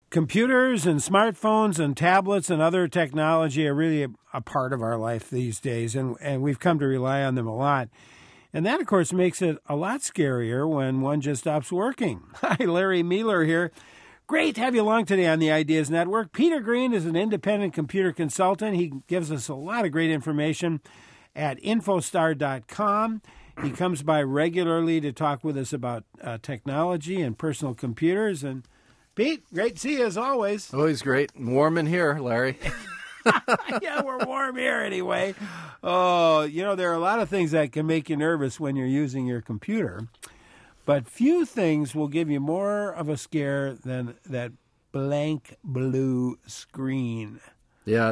Computers and smartphones and tablets and other technology are really a part of our life these days, and we've come to rely on them a lot. And that, of course, makes it a lot scarier when one just stops working. Hi, Larry Mueller here. Great to have you along today on the Ideas Network. Peter Green is an independent computer consultant. He gives us a lot of great information at infostar.com. He comes by regularly to talk with us about technology and personal computers. And Pete, great to see you as always. Always great. Warm in here, Larry. Yeah, we're warm here anyway. Oh, there are a lot of things that can make you nervous when you're using your computer, but few things will give you more of a scare than that blank blue screen. Yeah,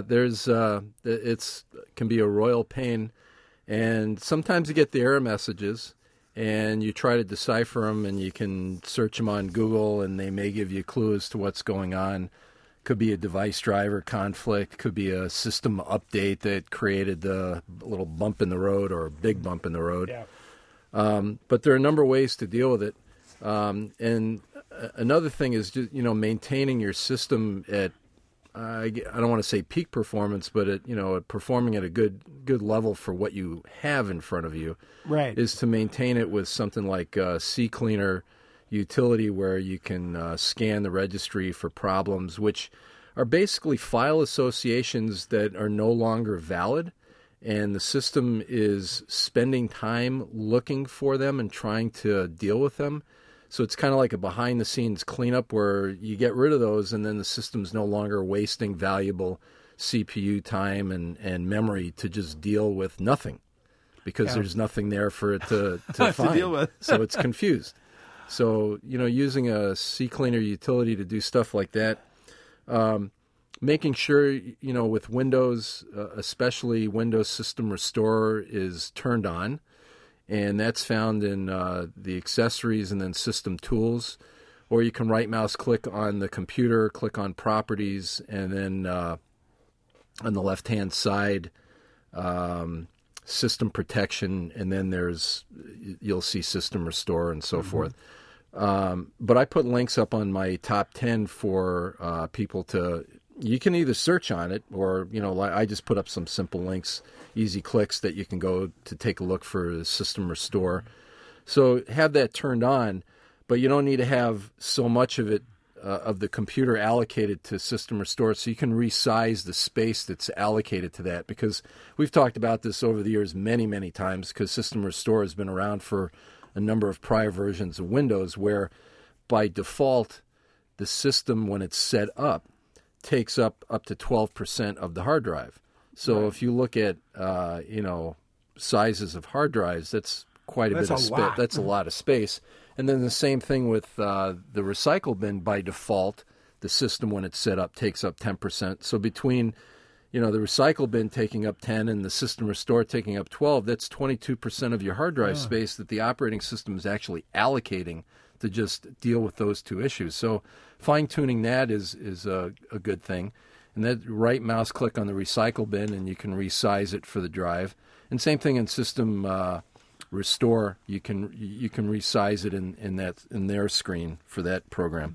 it's can be a royal pain, and sometimes you get the error messages, and you try to decipher them, and you can search them on Google, and they may give you clues to what's going on. Could be a device driver conflict, could be a system update that created the little bump in the road or a big bump in the road. Yeah. But there are a number of ways to deal with it. And another thing is just, maintaining your system at, I don't want to say peak performance, but at performing at a good level for what you have in front of you. Right. Is to maintain it with something like CCleaner utility, where you can scan the registry for problems, which are basically file associations that are no longer valid, and the system is spending time looking for them and trying to deal with them. So it's kind of like a behind-the-scenes cleanup where you get rid of those, and then the system's no longer wasting valuable CPU time and memory to just deal with nothing, because there's nothing there for it to find. To deal with. So it's confused. So, using a CCleaner utility to do stuff like that, making sure, with Windows, especially Windows System Restore is turned on, and that's found in the accessories and then system tools, or you can right mouse click on the computer, click on properties, and then on the left-hand side, system protection, and then you'll see system restore and so forth. But I put links up on my top 10 for people you can either search on it, or, I just put up some simple links, easy clicks that you can go to take a look for system restore. So have that turned on, but you don't need to have so much of it, of the computer allocated to system restore, so you can resize the space that's allocated to that, because we've talked about this over the years many, many times, because system restore has been around for a number of prior versions of Windows, where by default the system, when it's set up, takes up to 12% of the hard drive. So if you look at sizes of hard drives, that's quite a bit of space. That's a lot of space. And then the same thing with the recycle bin. By default, the system, when it's set up, takes up 10%. So between the recycle bin taking up 10 and the system restore taking up 12, that's 22% of your hard drive space that the operating system is actually allocating to just deal with those two issues. So fine-tuning that is a good thing. And then right mouse click on the recycle bin, and you can resize it for the drive. And same thing in system restore. You can resize it in their screen for that program.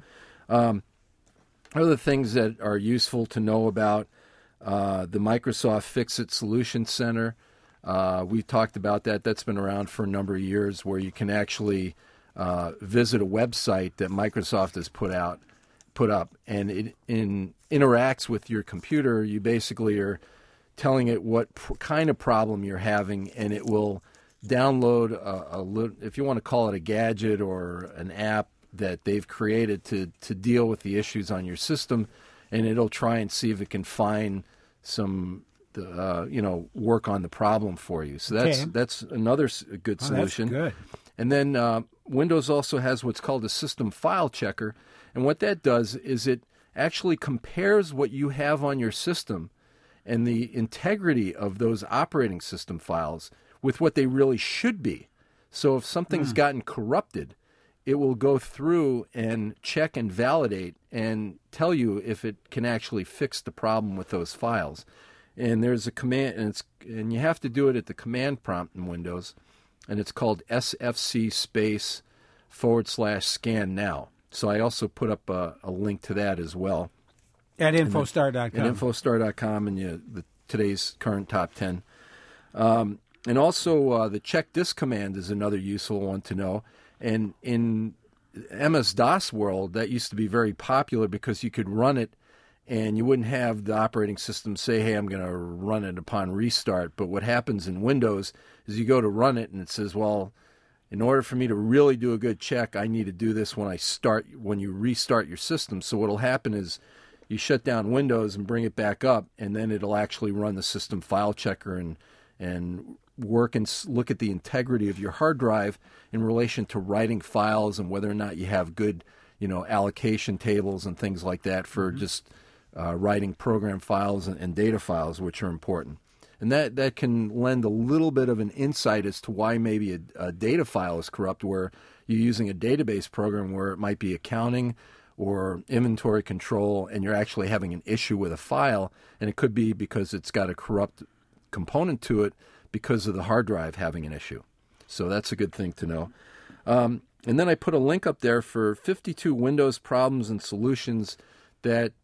Other things that are useful to know about, the Microsoft Fix-It Solution Center. We've talked about that. That's been around for a number of years, where you can actually visit a website that Microsoft has put up, and it interacts with your computer. You basically are telling it what kind of problem you're having, and it will download if you want to call it a gadget or an app that they've created to deal with the issues on your system, and it'll try and see if it can find some work on the problem for you. So that's another good solution. That's good. And then Windows also has what's called a system file checker, and what that does is it actually compares what you have on your system and the integrity of those operating system files with what they really should be. So if something's gotten corrupted, it will go through and check and validate and tell you if it can actually fix the problem with those files. And there's a command, and you have to do it at the command prompt in Windows, and it's called SFC space /scan now. So I also put up a link to that as well. At Infostar.com. At Infostar.com and today's current top 10. And also the check disk command is another useful one to know. And in MS-DOS world, that used to be very popular because you could run it and you wouldn't have the operating system say, hey, I'm going to run it upon restart. But what happens in Windows is you go to run it and it says, well, in order for me to really do a good check, I need to do this when you restart your system. So what will happen is you shut down Windows and bring it back up, and then it'll actually run the system file checker and work and look at the integrity of your hard drive in relation to writing files and whether or not you have good, allocation tables and things like that for just writing program files and data files, which are important. And that can lend a little bit of an insight as to why maybe a data file is corrupt, where you're using a database program where it might be accounting or inventory control, and you're actually having an issue with a file, and it could be because it's got a corrupt component to it because of the hard drive having an issue. So that's a good thing to know. And then I put a link up there for 52 Windows problems and solutions that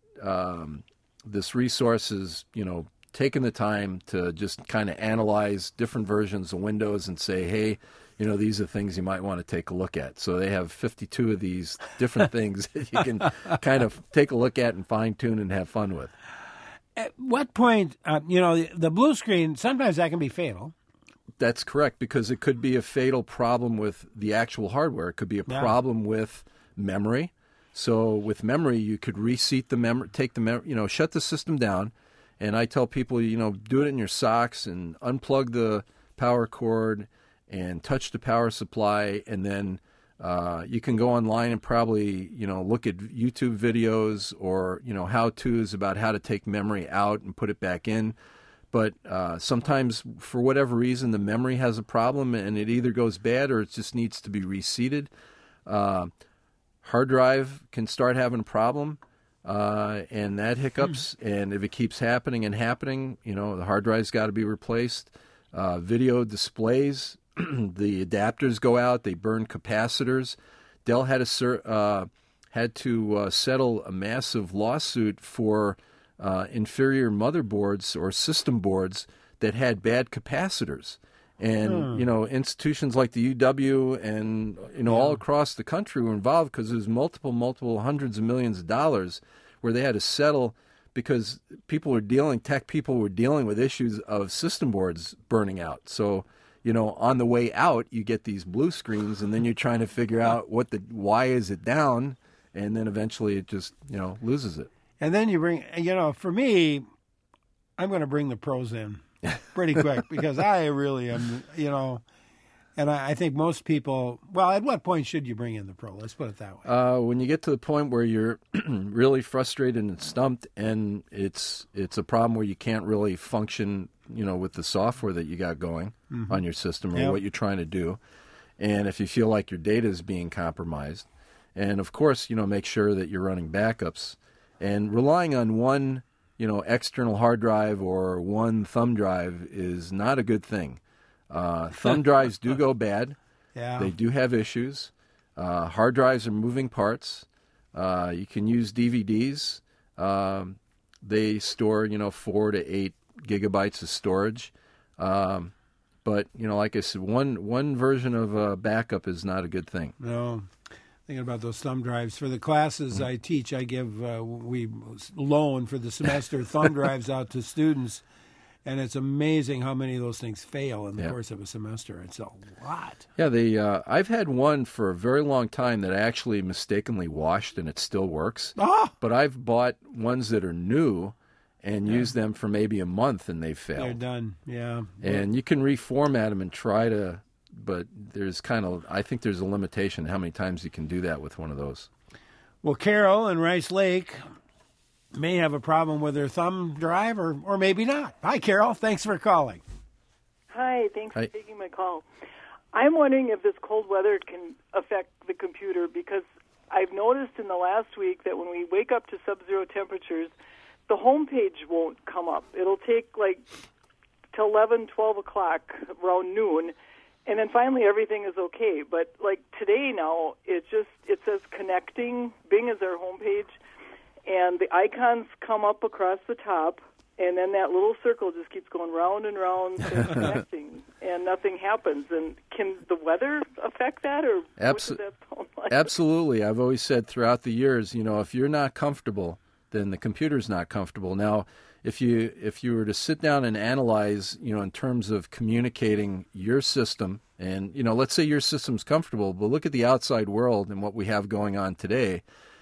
this resource is, taking the time to just kind of analyze different versions of Windows and say, hey, these are things you might want to take a look at. So they have 52 of these different things that you can kind of take a look at and fine-tune and have fun with. At what point, the blue screen, sometimes that can be fatal. That's correct, because it could be a fatal problem with the actual hardware. It could be a problem with memory. So with memory, you could reseat the memory, take the memory, shut the system down. And I tell people, do it in your socks and unplug the power cord and touch the power supply. And then you can go online and probably, look at YouTube videos or, how-tos about how to take memory out and put it back in. But sometimes, for whatever reason, the memory has a problem and it either goes bad or it just needs to be reseated. Hard drive can start having a problem. And that hiccups, and if it keeps happening, the hard drive's got to be replaced. Video displays, the adapters go out, they burn capacitors. Dell had to settle a massive lawsuit for inferior motherboards or system boards that had bad capacitors. And, institutions like the UW and, all across the country were involved because there's multiple hundreds of millions of dollars where they had to settle because tech people were dealing with issues of system boards burning out. So, on the way out, you get these blue screens and then you're trying to figure out why is it down? And then eventually it just, loses it. And then you bring, for me, I'm going to bring the pros in pretty quick because I really am, and I think most people, at what point should you bring in the pro? Let's put it that way. When you get to the point where you're really frustrated and stumped and it's a problem where you can't really function, with the software that you got going on your system or what you're trying to do. And if you feel like your data is being compromised. And, of course, make sure that you're running backups. And relying on one external hard drive or one thumb drive is not a good thing. Thumb drives do go bad. Yeah. They do have issues. Hard drives are moving parts. You can use DVDs. They store, 4 to 8 gigabytes of storage. But, like I said, one version of a backup is not a good thing. No. Thinking about those thumb drives. For the classes I teach, I give, we loan for the semester thumb drives out to students, and it's amazing how many of those things fail in the course of a semester. It's a lot. Yeah, I've had one for a very long time that I actually mistakenly washed, and it still works. Ah! But I've bought ones that are new and used them for maybe a month, and they've failed. They're done, yeah. And you can reformat them and try to... But I think there's a limitation how many times you can do that with one of those. Well, Carol in Rice Lake may have a problem with her thumb drive or maybe not. Hi, Carol. Thanks for calling. Hi. Thanks for taking my call. I'm wondering if this cold weather can affect the computer because I've noticed in the last week that when we wake up to sub-zero temperatures, the home page won't come up. It'll take till 11, 12 o'clock around noon. and then finally everything is okay. But like today now, it says connecting. Bing is our homepage, and the icons come up across the top, and then that little circle just keeps going round and round and connecting, and nothing happens. And can the weather affect that, or what does that sound like? Absolutely. I've always said throughout the years, if you're not comfortable, then the computer's not comfortable. Now, if you were to sit down and analyze, in terms of communicating your system, and, let's say your system's comfortable, but look at the outside world and what we have going on today.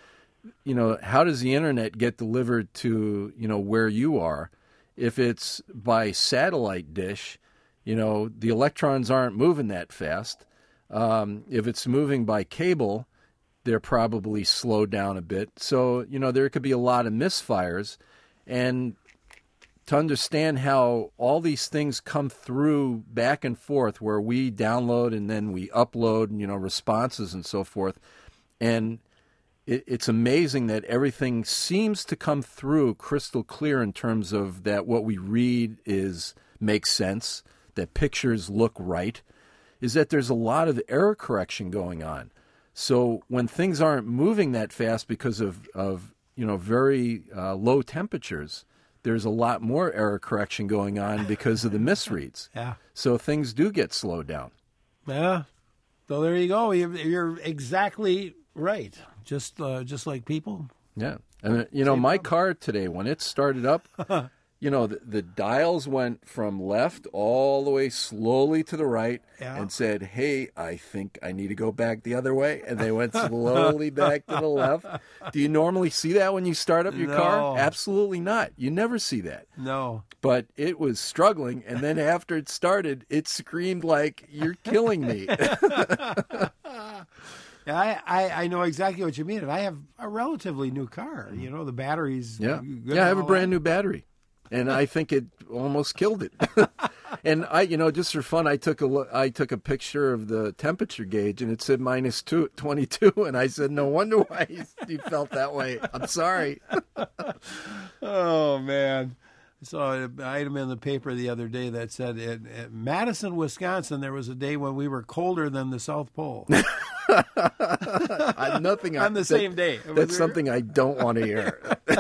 How does the internet get delivered to, where you are? If it's by satellite dish, the electrons aren't moving that fast. If it's moving by cable, they're probably slowed down a bit. So, there could be a lot of misfires. And to understand how all these things come through back and forth, where we download and then we upload, responses and so forth. And it's amazing that everything seems to come through crystal clear in terms of that what we read makes sense, that pictures look right, is that there's a lot of error correction going on. So when things aren't moving that fast because of very low temperatures, there's a lot more error correction going on because of the misreads. Yeah. So things do get slowed down. Yeah. So there you go. You're exactly right. Just like people. Yeah. And, my car today, when it started up, the dials went from left all the way slowly to the right and said, hey, I think I need to go back the other way. And they went slowly back to the left. Do you normally see that when you start up your car? Absolutely not. You never see that. No. But it was struggling. And then after it started, it screamed like, you're killing me. I know exactly what you mean. And I have a relatively new car. The battery's good. Yeah, I have a brand new battery. And I think it almost killed it. And just for fun, I took a picture of the temperature gauge, and it said -22. And I said, no wonder why you felt that way. I'm sorry. Oh, man. I saw an item in the paper the other day that said in Madison, Wisconsin, there was a day when we were colder than the South Pole. On the same day. That's something I don't want to hear.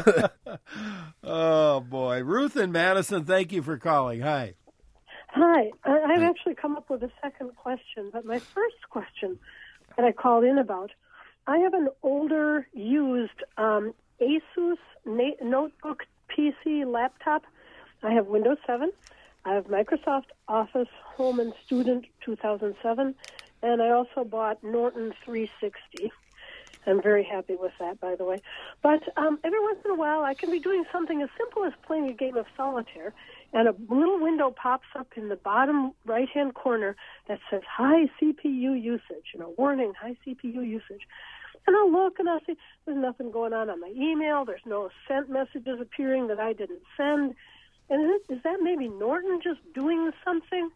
Oh, boy. Ruth in Madison, thank you for calling. Hi. Hi. I've actually come up with a second question, but my first question that I called in about, I have an older, used Asus notebook PC laptop. I have Windows 7. I have Microsoft Office Home and Student 2007. And I also bought Norton 360. I'm very happy with that, by the way. But every once in a while, I can be doing something as simple as playing a game of solitaire, and a little window pops up in the bottom right-hand corner that says high CPU usage, warning, high CPU usage. And I'll look and I'll see there's nothing going on my email. There's no sent messages appearing that I didn't send. And is that maybe Norton just doing something?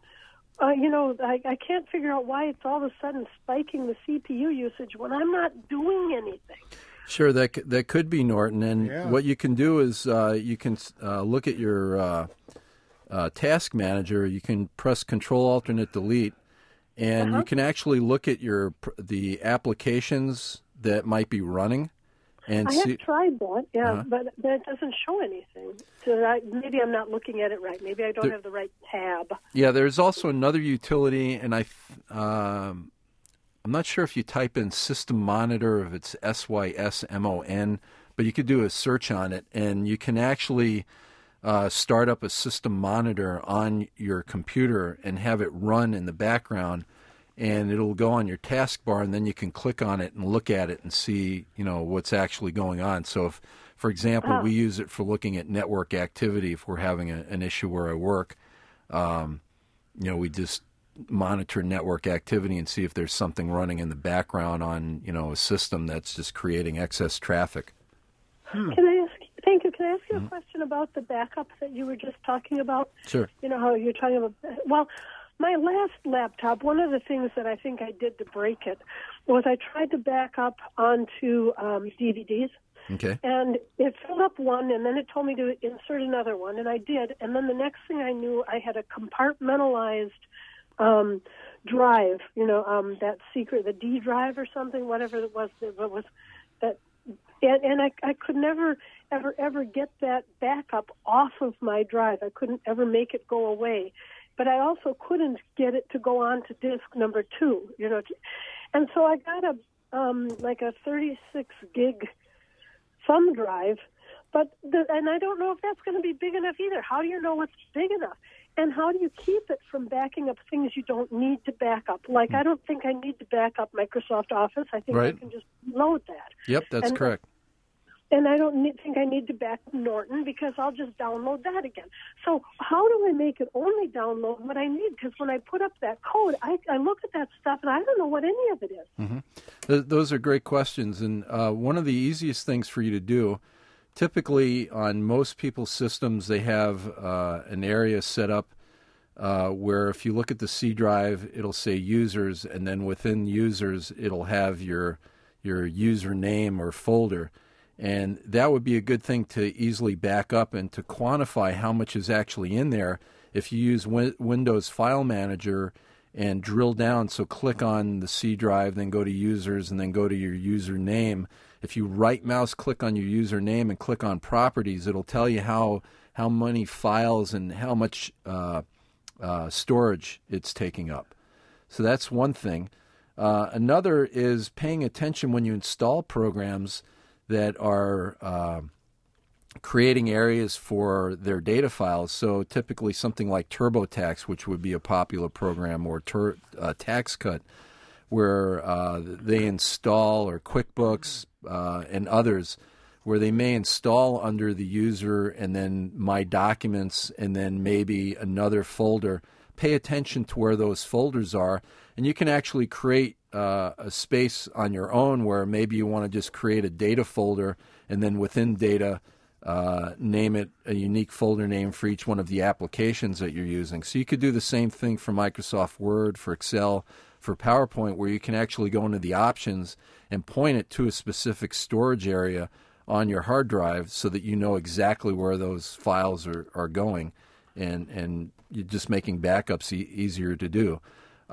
I can't figure out why it's all of a sudden spiking the CPU usage when I'm not doing anything. Sure, that could be Norton. And what you can do is you can look at your task manager. You can press Control-Alternate-Delete, and you can actually look at the applications that might be running. And I have tried that, but it doesn't show anything. So maybe I'm not looking at it right. Maybe I don't have the right tab. Yeah, there's also another utility, and I'm not sure if you type in System Monitor, if it's SYSMON, but you could do a search on it, and you can actually start up a System Monitor on your computer and have it run in the background. And it'll go on your taskbar, and then you can click on it and look at it and see, what's actually going on. So if, for example, we use it for looking at network activity, if we're having an issue where I work, we just monitor network activity and see if there's something running in the background on, a system that's just creating excess traffic. Thank you. Can I ask you a question about the backup that you were just talking about? Sure. How you're talking about, my last laptop, one of the things that I think I did to break it was I tried to back up onto DVDs. Okay. And it filled up one, and then it told me to insert another one, and I did. And then the next thing I knew, I had a compartmentalized drive, that secret, the D drive or something, whatever it was that, and I could never, ever get that backup off of my drive. I couldn't ever make it go away. But I also couldn't get it to go on to disk number 2, And so I got a 36 gig thumb drive, and I don't know if that's going to be big enough either. How do you know what's big enough? And how do you keep it from backing up things you don't need to back up? Like, I don't think I need to back up Microsoft Office. I think I can just load that. Yep, that's correct. And I don't think I need to back up Norton because I'll just download that again. So how do I make it only download what I need? Because when I put up that code, I look at that stuff and I don't know what any of it is. Mm-hmm. Those are great questions. And one of the easiest things for you to do, typically on most people's systems, they have an area set up where if you look at the C drive, it'll say users, and then within users, it'll have your username or folder. And that would be a good thing to easily back up and to quantify how much is actually in there. If you use Windows File Manager and drill down, so click on the C drive, then go to users, and then go to your username. If you right-mouse click on your username and click on properties, it'll tell you how many files and how much storage it's taking up. So that's one thing. Another is paying attention when you install programs that are creating areas for their data files. So typically something like TurboTax, which would be a popular program, or TaxCut, where they install, or QuickBooks and others, where they may install under the user and then My Documents and then maybe another folder. Pay attention to where those folders are, and you can actually create a space on your own where maybe you want to just create a data folder, and then within data name it a unique folder name for each one of the applications that you're using. So you could do the same thing for Microsoft Word, for Excel, for PowerPoint, where you can actually go into the options and point it to a specific storage area on your hard drive so that you know exactly where those files are going, and you're just making backups easier to do.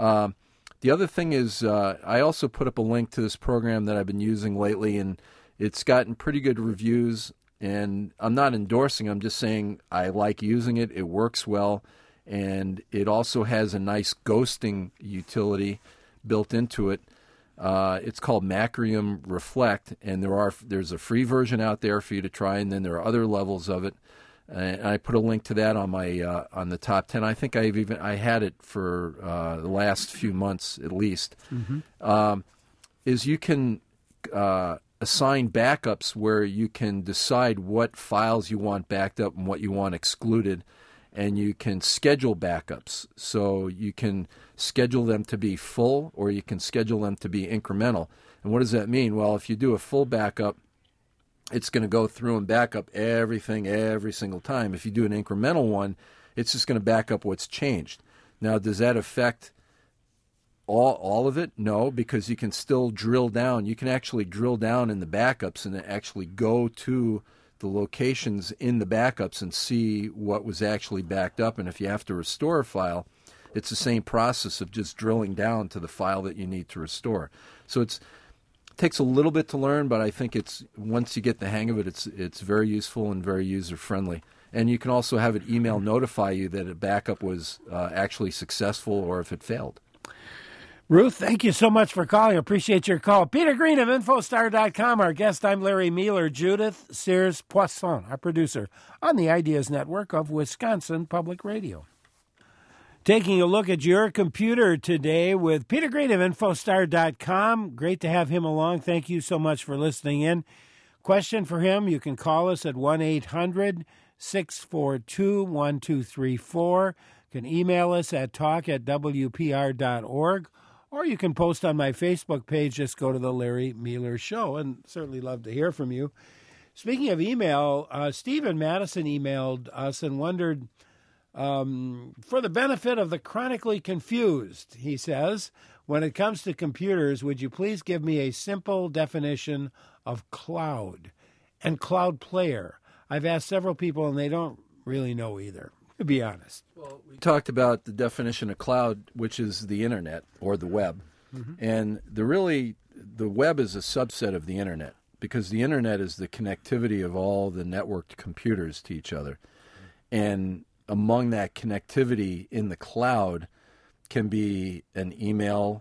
The other thing is I also put up a link to this program that I've been using lately, and it's gotten pretty good reviews. And I'm not endorsing, I'm just saying I like using it. It works well, and it also has a nice ghosting utility built into it. It's called Macrium Reflect, and there's a free version out there for you to try, and then there are other levels of it. And I put a link to that on my on the top 10. I think I had it for the last few months at least. Mm-hmm. Is you can assign backups where you can decide what files you want backed up and what you want excluded, and you can schedule backups. So you can schedule them to be full, or you can schedule them to be incremental. And what does that mean? Well, if you do a full backup, it's going to go through and back up everything every single time. If you do an incremental one, it's just going to back up what's changed. Now, does that affect all of it? No, because you can still drill down. You can actually drill down in the backups and actually go to the locations in the backups and see what was actually backed up. And if you have to restore a file, it's the same process of just drilling down to the file that you need to restore. So it takes a little bit to learn, but I think once you get the hang of it, it's very useful and very user-friendly. And you can also have it email notify you that a backup was actually successful or if it failed. Ruth, thank you so much for calling. Appreciate your call. Peter Green of Infostar.com. Our guest, I'm Larry Mueller. Judith Sears Poisson, our producer on the Ideas Network of Wisconsin Public Radio. Taking a look at your computer today with Peter Green of Infostar.com. Great to have him along. Thank you so much for listening in. Question for him, you can call us at 1-800-642-1234. You can email us at talk@wpr.org. Or you can post on my Facebook page. Just go to the Larry Mueller Show, and certainly love to hear from you. Speaking of email, Stephen Madison emailed us and wondered, for the benefit of the chronically confused, he says, when it comes to computers, would you please give me a simple definition of cloud and cloud player? I've asked several people, and they don't really know either. to be honest. Well, we talked about the definition of cloud, which is the internet or the web. And the web is a subset of the internet, because the internet is the connectivity of all the networked computers to each other. And among that connectivity in the cloud can be an email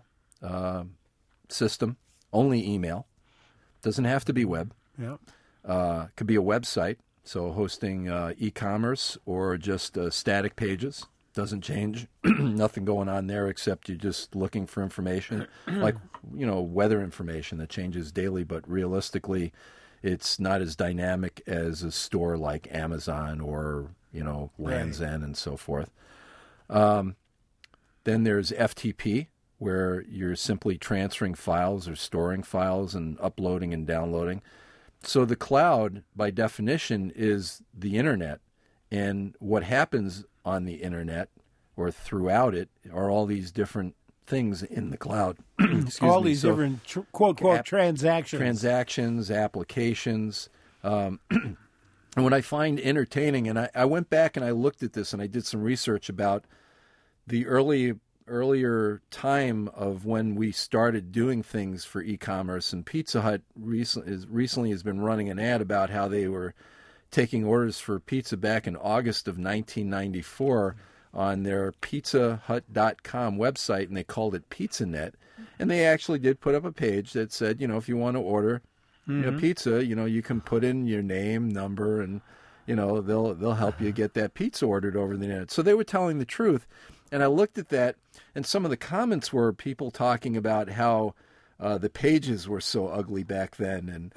system, only email. Doesn't have to be web. Yeah. Could be a website, so hosting e-commerce or just static pages. Doesn't change. Nothing going on there except you're just looking for information, like, weather information that changes daily, but realistically it's not as dynamic as a store like Amazon or, Land's End and so forth. Then there's FTP, where you're simply transferring files or storing files and uploading and downloading. So the cloud, by definition, is the internet. And what happens on the internet or throughout it are all these different things in the cloud. All these different, quote, transactions. Transactions, applications. And what I find entertaining, and I went back and I looked at this and I did some research about the earlier time of when we started doing things for e-commerce, and Pizza Hut recently has been running an ad about how they were taking orders for pizza back in August of 1994 on their pizzahut.com website, and they called it PizzaNet. And they actually did put up a page that said, if you want to order pizza, you can put in your name, number, and they'll help you get that pizza ordered over the net. So they were telling the truth. And I looked at that, and some of the comments were people talking about how the pages were so ugly back then,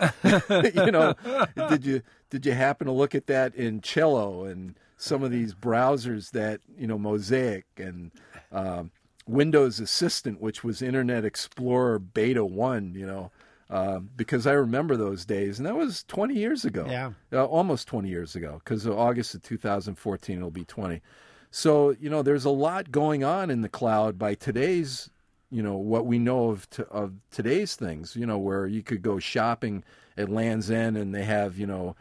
and did you happen to look at that in Cello and some of these browsers that Mosaic and Windows Assistant, which was Internet Explorer Beta 1, because I remember those days, and that was 20 years ago, almost 20 years ago, because August of 2014 it'll be 20. So, there's a lot going on in the cloud by today's, what we know of today's things, where you could go shopping at Land's End and they have,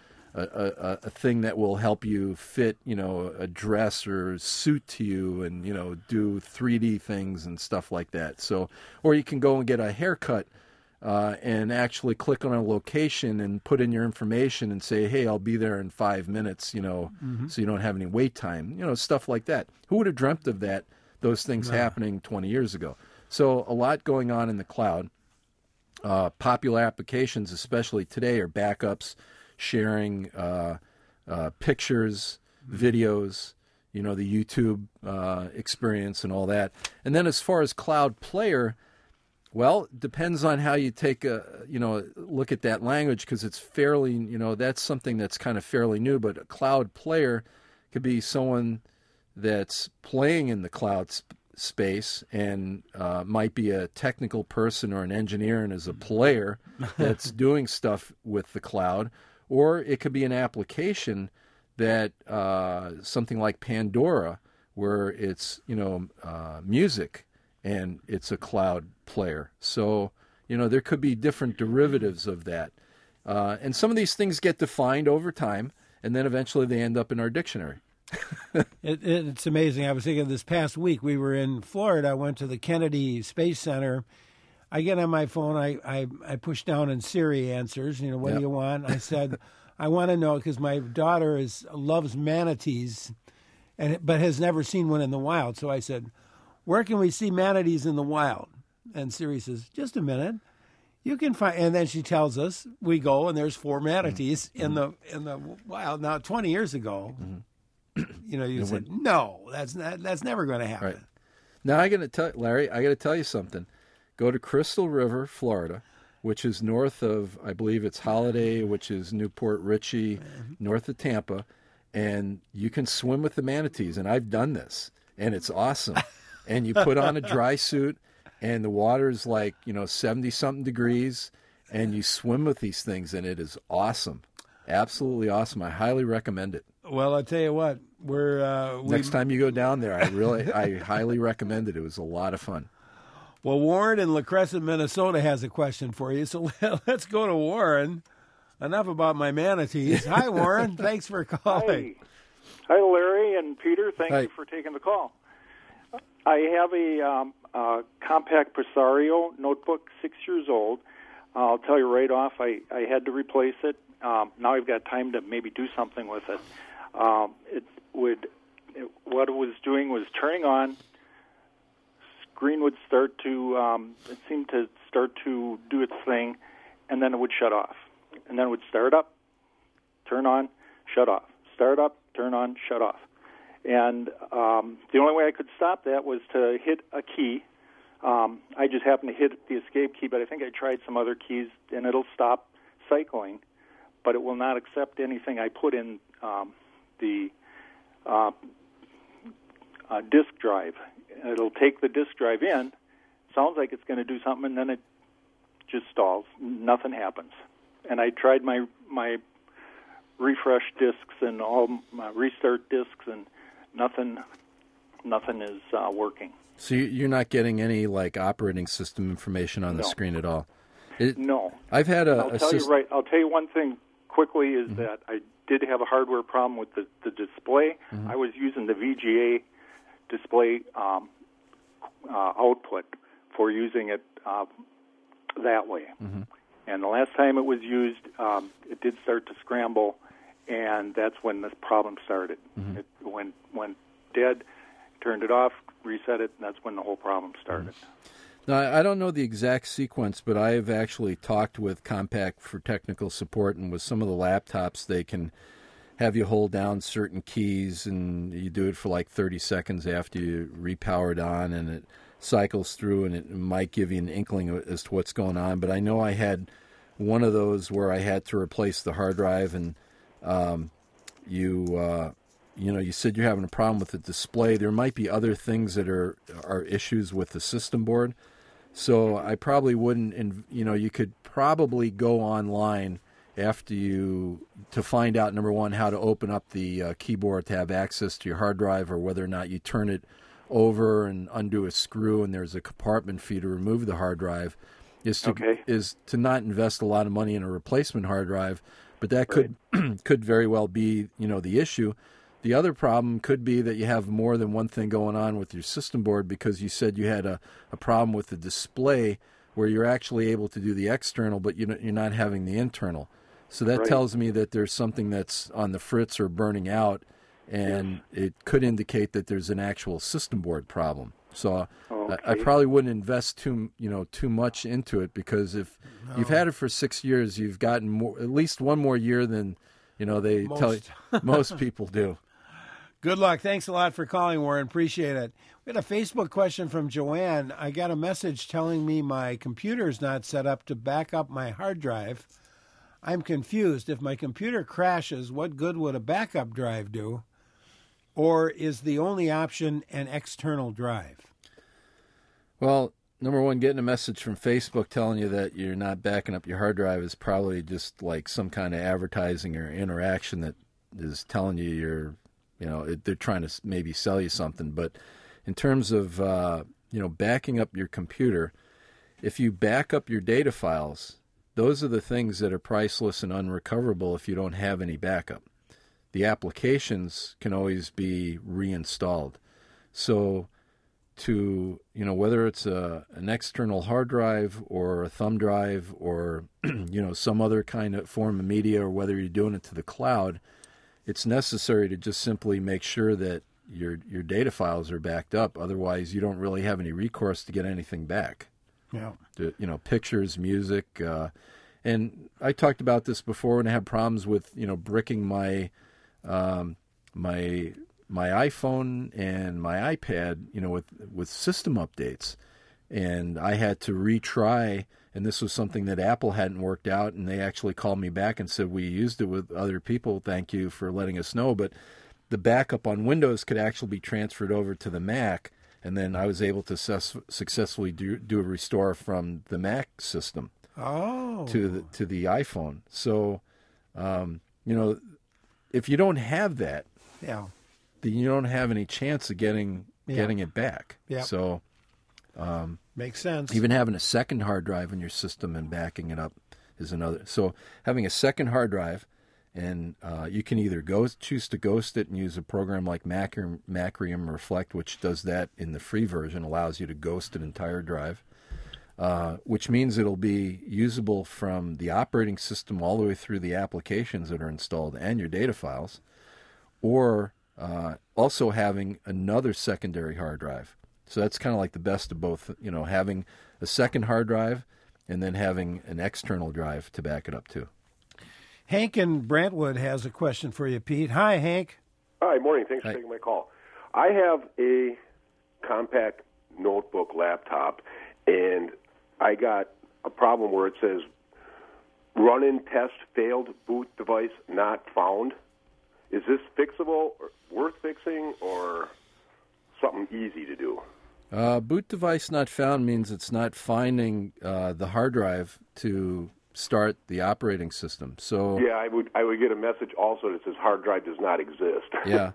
a thing that will help you fit, a dress or suit to you and, do 3D things and stuff like that. So, or you can go and get a haircut and actually click on a location and put in your information and say, hey, I'll be there in 5 minutes, so you don't have any wait time, stuff like that. Who would have dreamt of that, those things happening 20 years ago? So a lot going on in the cloud. Popular applications, especially today, are backups, sharing pictures, videos, the YouTube experience and all that. And then as far as Cloud Player, well, it depends on how you take a, look at that language, because it's fairly, that's something that's kind of fairly new. But a cloud player could be someone that's playing in the cloud space and might be a technical person or an engineer and is a player that's doing stuff with the cloud. Or it could be an application that something like Pandora, where it's, music, and it's a cloud player. So, there could be different derivatives of that. And some of these things get defined over time, and then eventually they end up in our dictionary. It's amazing. I was thinking this past week, we were in Florida. I went to the Kennedy Space Center. I get on my phone. I push down and Siri answers, what do you want? I said, I want to know, because my daughter loves manatees, but has never seen one in the wild. So I said, where can we see manatees in the wild? And Siri says, just a minute. You can find, and then she tells us, we go, and there's 4 manatees in the wild. Now, 20 years ago, you said, no, that's never going to happen. Right. Now, Larry, I got to tell you something. Go to Crystal River, Florida, which is north of, I believe it's Holiday, which is Newport Richey, north of Tampa, and you can swim with the manatees. And I've done this, and it's awesome. And you put on a dry suit, and the water's like, 70-something degrees, and you swim with these things, and it is awesome. Absolutely awesome. I highly recommend it. Well, I'll tell you what, next time you go down there, I highly recommend it. It was a lot of fun. Well, Warren in La Crescent, Minnesota has a question for you, so let's go to Warren. Enough about my manatees. Hi, Warren. Thanks for calling. Hi, Larry and Peter. Thank Hi. you for taking the call. I have a compact Presario notebook, 6 years old. I'll tell you right off, I had to replace it. Now I've got time to maybe do something with it. What it was doing was turning on. Screen would start to, it seemed to start to do its thing, and then it would shut off. And then it would start up, turn on, shut off. Start up, turn on, shut off. And the only way I could stop that was to hit a key. I just happened to hit the escape key, but I think I tried some other keys, and it'll stop cycling, but it will not accept anything I put in the disk drive. It'll take the disk drive in. Sounds like it's going to do something, and then it just stalls. Nothing happens. And I tried my refresh disks and all my restart disks, and nothing is working. So you're not getting any like operating system information on the screen at all? No. I've had I'll tell you one thing quickly is that I did have a hardware problem with the display. I was using the VGA display output for using it that way. And the last time it was used, it did start to scramble, and that's when this problem started. It went dead, turned it off, reset it, and that's when the whole problem started. Now, I don't know the exact sequence, but I've actually talked with Compaq for technical support, and with some of the laptops, they can have you hold down certain keys, and you do it for like 30 seconds after you repower it on, and it cycles through, and it might give you an inkling as to what's going on. But I know I had one of those where I had to replace the hard drive, and you said you're having a problem with the display. There might be other things that are issues with the system board. So I probably wouldn't, you could probably go online after to find out, number one, how to open up the keyboard to have access to your hard drive, or whether or not you turn it over and undo a screw and there's a compartment for you to remove the hard drive, is to not invest a lot of money in a replacement hard drive. But that could very well be, the issue. The other problem could be that you have more than one thing going on with your system board, because you said you had a problem with the display where you're actually able to do the external, but you're not having the internal. So that tells me that there's something that's on the fritz or burning out, and it could indicate that there's an actual system board problem. So I probably wouldn't invest too much into it, because if you've had it for 6 years, you've gotten at least one more year than they tell you most people do. Good luck. Thanks a lot for calling, Warren. Appreciate it. We had a Facebook question from Joanne. I got a message telling me my computer is not set up to back up my hard drive. I'm confused. If my computer crashes, what good would a backup drive do? Or is the only option an external drive? Well, number one, getting a message from Facebook telling you that you're not backing up your hard drive is probably just like some kind of advertising or interaction that is telling you they're trying to maybe sell you something. But in terms of, backing up your computer, if you back up your data files, those are the things that are priceless and unrecoverable if you don't have any backup. The applications can always be reinstalled. So whether it's an external hard drive or a thumb drive or, some other kind of form of media, or whether you're doing it to the cloud, it's necessary to just simply make sure that your data files are backed up. Otherwise, you don't really have any recourse to get anything back. Yeah. Pictures, music. And I talked about this before when I had problems with, bricking my my iPhone and my iPad, with system updates. And I had to retry, and this was something that Apple hadn't worked out, and they actually called me back and said, we used it with other people, thank you for letting us know, but the backup on Windows could actually be transferred over to the Mac, and then I was able to successfully do a restore from the Mac system to the iPhone. So, if you don't have that, then you don't have any chance of getting it back. Yeah. So, makes sense. Even having a second hard drive in your system and backing it up is another. So having a second hard drive And you can either choose to ghost it and use a program like Macrium Reflect, which does that in the free version, allows you to ghost an entire drive, which means it'll be usable from the operating system all the way through the applications that are installed and your data files, or also having another secondary hard drive. So that's kind of like the best of both, having a second hard drive and then having an external drive to back it up to. Hank in Brentwood has a question for you, Pete. Hi, Hank. Hi, morning. Thanks for taking my call. I have a compact notebook laptop, and I got a problem where it says run-in test failed, boot device not found. Is this fixable, or worth fixing, or something easy to do? Boot device not found means it's not finding the hard drive to start the operating system. So yeah, I would get a message also that says hard drive does not exist. Yeah,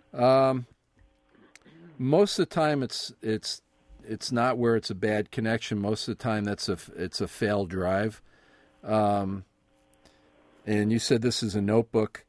most of the time it's not where it's a bad connection. Most of the time it's a failed drive. And you said this is a notebook.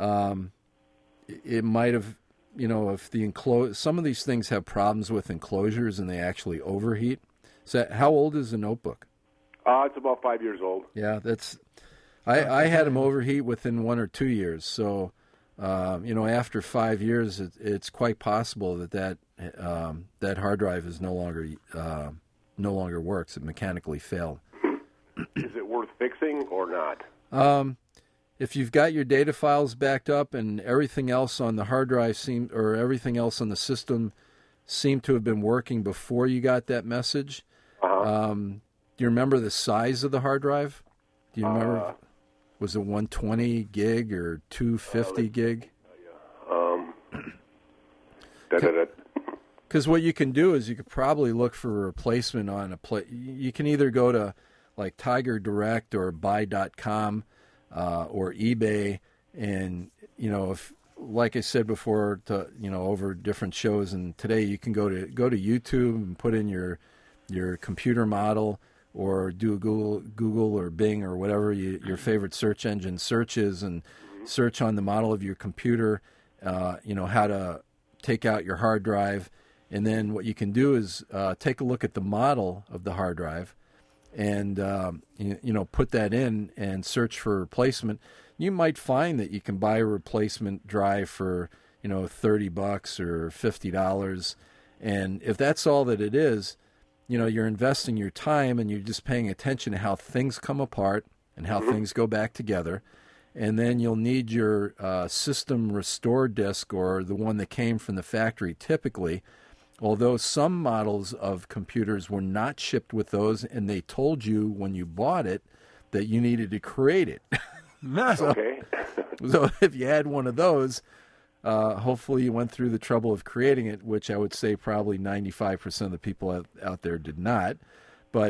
It might have, if the some of these things have problems with enclosures and they actually overheat. So how old is the notebook? It's about 5 years old. Yeah, I had them overheat within 1 or 2 years. So, after 5 years, it's quite possible that hard drive is no longer works. It mechanically failed. Is it worth fixing or not? If you've got your data files backed up and everything else on the hard drive everything else on the system seemed to have been working before you got that message. Do you remember the size of the hard drive? Do you remember? Was it 120 gig or 250 gig? Because what you can do is you could probably look for a replacement on you can either go to like Tiger Direct or Buy.com or eBay, and if, like I said before, over different shows, and today you can go to YouTube and put in your computer model, or do Google or Bing or whatever your favorite search engine search is, and search on the model of your computer, how to take out your hard drive. And then what you can do is take a look at the model of the hard drive and, put that in and search for replacement. You might find that you can buy a replacement drive for, $30 or $50. And if that's all that it is, you're investing your time and you're just paying attention to how things come apart and how things go back together. And then you'll need your system restore disk, or the one that came from the factory typically, although some models of computers were not shipped with those, and they told you when you bought it that you needed to create it. Okay. So if you had one of those, hopefully you went through the trouble of creating it, which I would say probably 95% of the people out there did not. But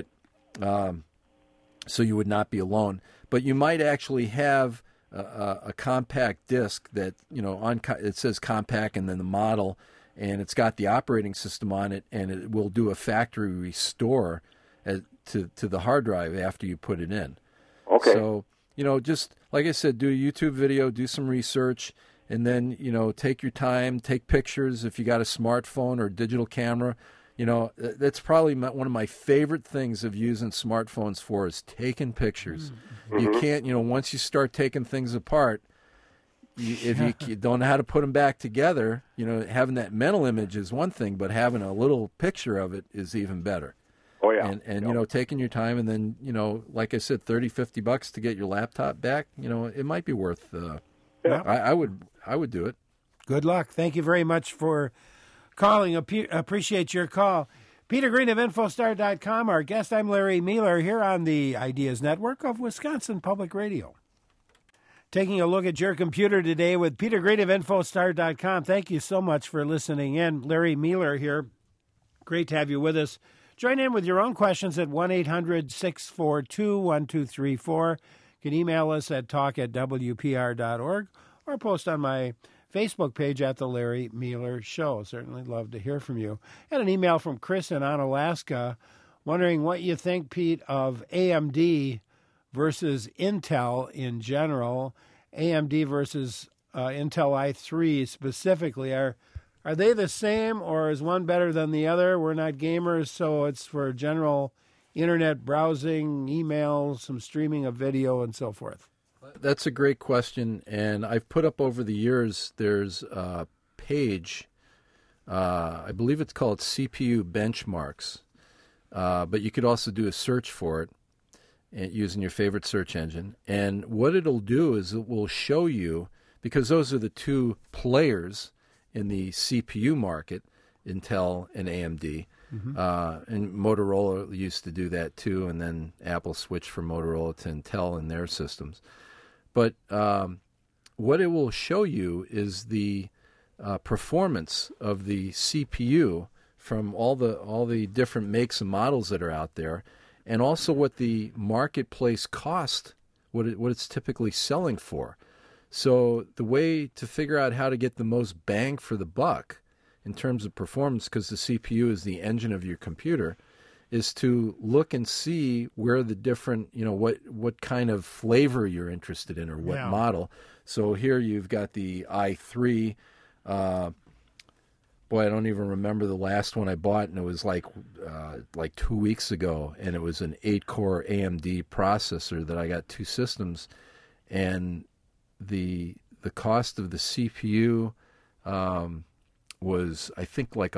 so you would not be alone. But you might actually have a compact disk that, it says compact and then the model, and it's got the operating system on it, and it will do a factory restore to the hard drive after you put it in. Okay. So, just like I said, do a YouTube video, do some research, and then, take your time, take pictures. If you got a smartphone or digital camera, that's probably one of my favorite things of using smartphones for is taking pictures. Mm-hmm. You can't, once you start taking things apart, if you don't know how to put them back together, having that mental image is one thing, but having a little picture of it is even better. Oh, yeah. And taking your time, and then, like I said, $30-$50 to get your laptop back, it might be worth I would do it. Good luck. Thank you very much for calling. Appreciate your call. Peter Green of Infostar.com. Our guest, I'm Larry Mueller, here on the Ideas Network of Wisconsin Public Radio. Taking a look at your computer today with Peter Green of Infostar.com. Thank you so much for listening in. Larry Mueller here. Great to have you with us. Join in with your own questions at 1-800-642-1234. You can email us at talk@wpr.org or post on my Facebook page at The Larry Mueller Show. Certainly love to hear from you. Had an email from Chris in Onalaska wondering what you think, Pete, of AMD versus Intel in general, AMD versus Intel i3 specifically. Are they the same, or is one better than the other? We're not gamers, so it's for general internet browsing, email, some streaming of video, and so forth. That's a great question, and I've put up over the years, there's a page, I believe it's called CPU Benchmarks, but you could also do a search for it using your favorite search engine. And what it'll do is it will show you, because those are the two players in the CPU market, Intel and AMD. Mm-hmm. And Motorola used to do that too, and then Apple switched from Motorola to Intel in their systems. But what it will show you is the performance of the CPU from all the different makes and models that are out there, and also what the marketplace cost, what it's typically selling for. So the way to figure out how to get the most bang for the buck in terms of performance, because the CPU is the engine of your computer, is to look and see where the different, what kind of flavor you're interested in or what model. So here you've got the i3. Boy, I don't even remember the last one I bought, and it was like 2 weeks ago, and it was an 8-core AMD processor that I got two systems, and the cost of the CPU was, I think, like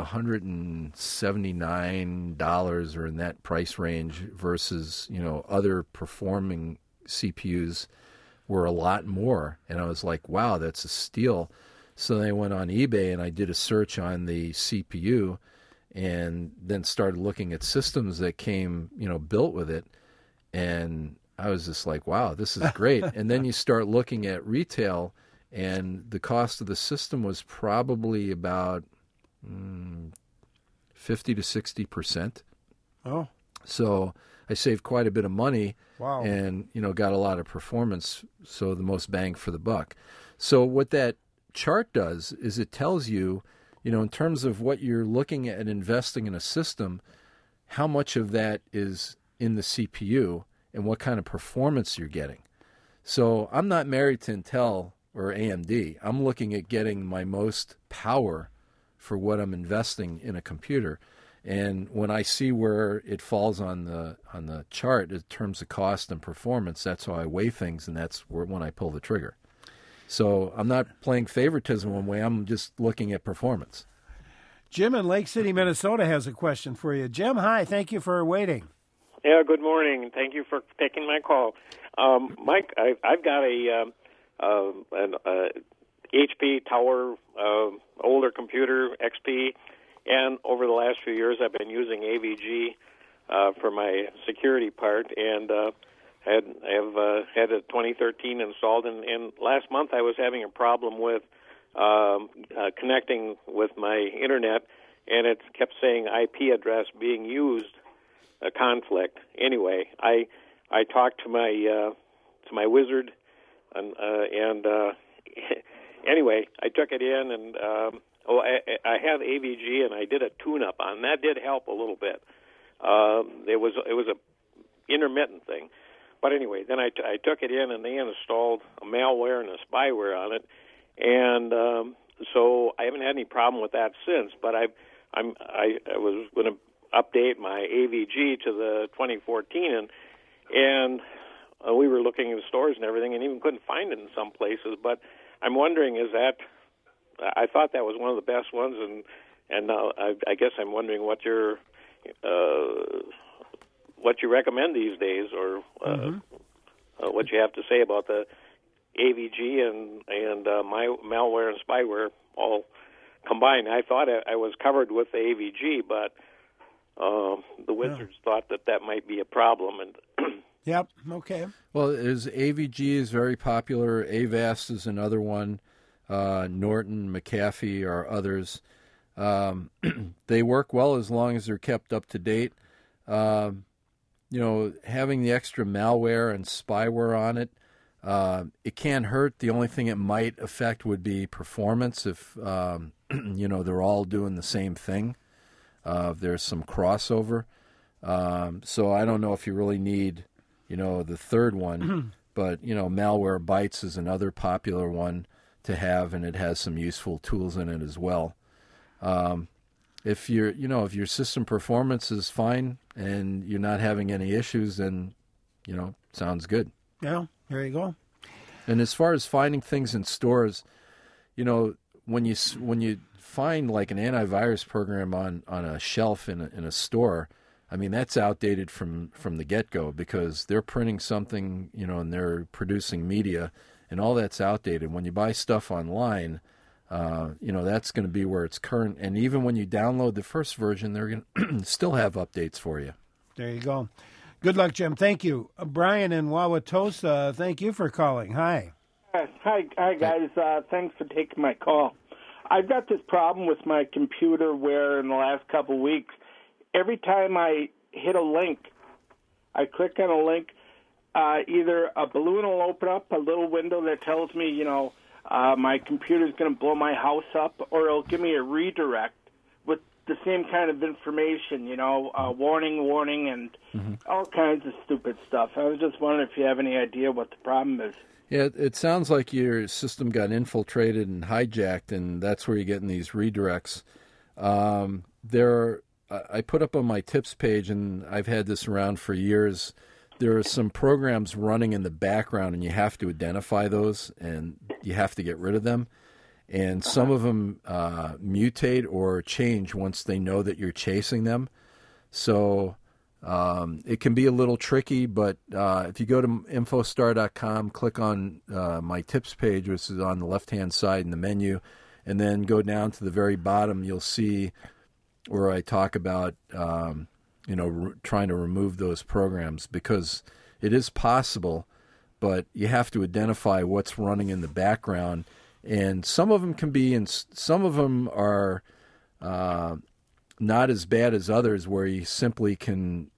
$179 or in that price range versus, other performing CPUs were a lot more. And I was like, wow, that's a steal. So then I went on eBay and I did a search on the CPU and then started looking at systems that came, built with it. And I was just like, wow, this is great. And then you start looking at retail, and the cost of the system was probably about 50 to 60%. Oh. So I saved quite a bit of money. Wow. And, got a lot of performance, so the most bang for the buck. So what that chart does is it tells you, in terms of what you're looking at investing in a system, how much of that is in the CPU and what kind of performance you're getting. So I'm not married to Intel or AMD. I'm looking at getting my most power for what I'm investing in a computer. And when I see where it falls on the chart in terms of cost and performance, that's how I weigh things, and that's when I pull the trigger. So I'm not playing favoritism one way. I'm just looking at performance. Jim in Lake City, Minnesota has a question for you. Jim, hi. Thank you for waiting. Yeah, good morning. Thank you for taking my call. Mike, I've got an HP Tower older computer, XP, and over the last few years I've been using AVG for my security part, and have had a 2013 installed, and last month I was having a problem with connecting with my internet, and it kept saying IP address being used, a conflict. Anyway, I talked to my wizard, and anyway, I took it in, and I have AVG, and I did a tune-up on that. Did help a little bit. It was a intermittent thing. But anyway, then I took it in, and they installed a malware and a spyware on it, and so I haven't had any problem with that since. But I was going to update my AVG to the 2014, and we were looking in the stores and everything, and even couldn't find it in some places. But I'm wondering, I thought that was one of the best ones, and now I guess I'm wondering what you recommend these days, or what you have to say about the AVG and my malware and spyware all combined. I thought I was covered with the AVG, but the wizards thought that might be a problem. And yep. Okay. Well, AVG is very popular. Avast is another one. Norton, McAfee are others. They work well as long as they're kept up to date. Having the extra malware and spyware on it, it can't hurt. The only thing it might affect would be performance if, they're all doing the same thing. There's some crossover. So I don't know if you really need, the third one. But, Malwarebytes is another popular one to have, and it has some useful tools in it as well. If your system performance is fine and you're not having any issues, then, sounds good. Yeah, there you go. And as far as finding things in stores, when you find like an antivirus program on a shelf in a store, I mean, that's outdated from the get-go because they're printing something, and they're producing media, and all that's outdated. When you buy stuff online, that's going to be where it's current. And even when you download the first version, they're going to still have updates for you. There you go. Good luck, Jim. Thank you. Brian in Wauwatosa, thank you for calling. Hi. Hi, guys. Thanks for taking my call. I've got this problem with my computer where in the last couple of weeks, every time I hit a link, I click on a link, either a balloon will open up, a little window that tells me, my computer's going to blow my house up, or it'll give me a redirect with the same kind of information, warning, and all kinds of stupid stuff. I was just wondering if you have any idea what the problem is. Yeah, it sounds like your system got infiltrated and hijacked, and that's where you're getting these redirects. I put up on my tips page, and I've had this around for years, there are some programs running in the background, and you have to identify those, and you have to get rid of them. And some of them mutate or change once they know that you're chasing them. So it can be a little tricky, but if you go to infostar.com, click on my tips page, which is on the left-hand side in the menu, and then go down to the very bottom, you'll see where I talk about trying to remove those programs, because it is possible, but you have to identify what's running in the background. And some of them can be, and some of them are not as bad as others, where you simply can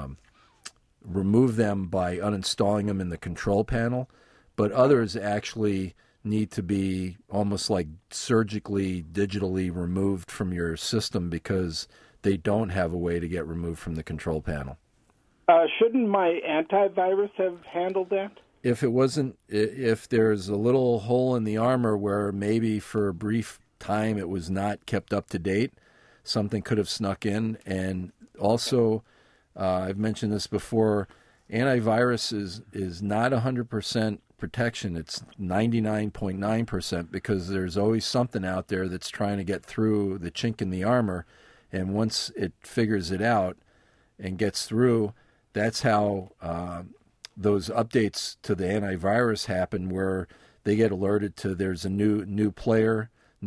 remove them by uninstalling them in the control panel. But others actually need to be almost like surgically, digitally removed from your system because they don't have a way to get removed from the control panel. Shouldn't my antivirus have handled that? If there's a little hole in the armor where maybe for a brief time it was not kept up to date, something could have snuck in. And also, I've mentioned this before, antivirus is not 100% protection. It's 99.9% because there's always something out there that's trying to get through the chink in the armor. And once it figures it out and gets through, that's how those updates to the antivirus happen, where they get alerted to there's a new player,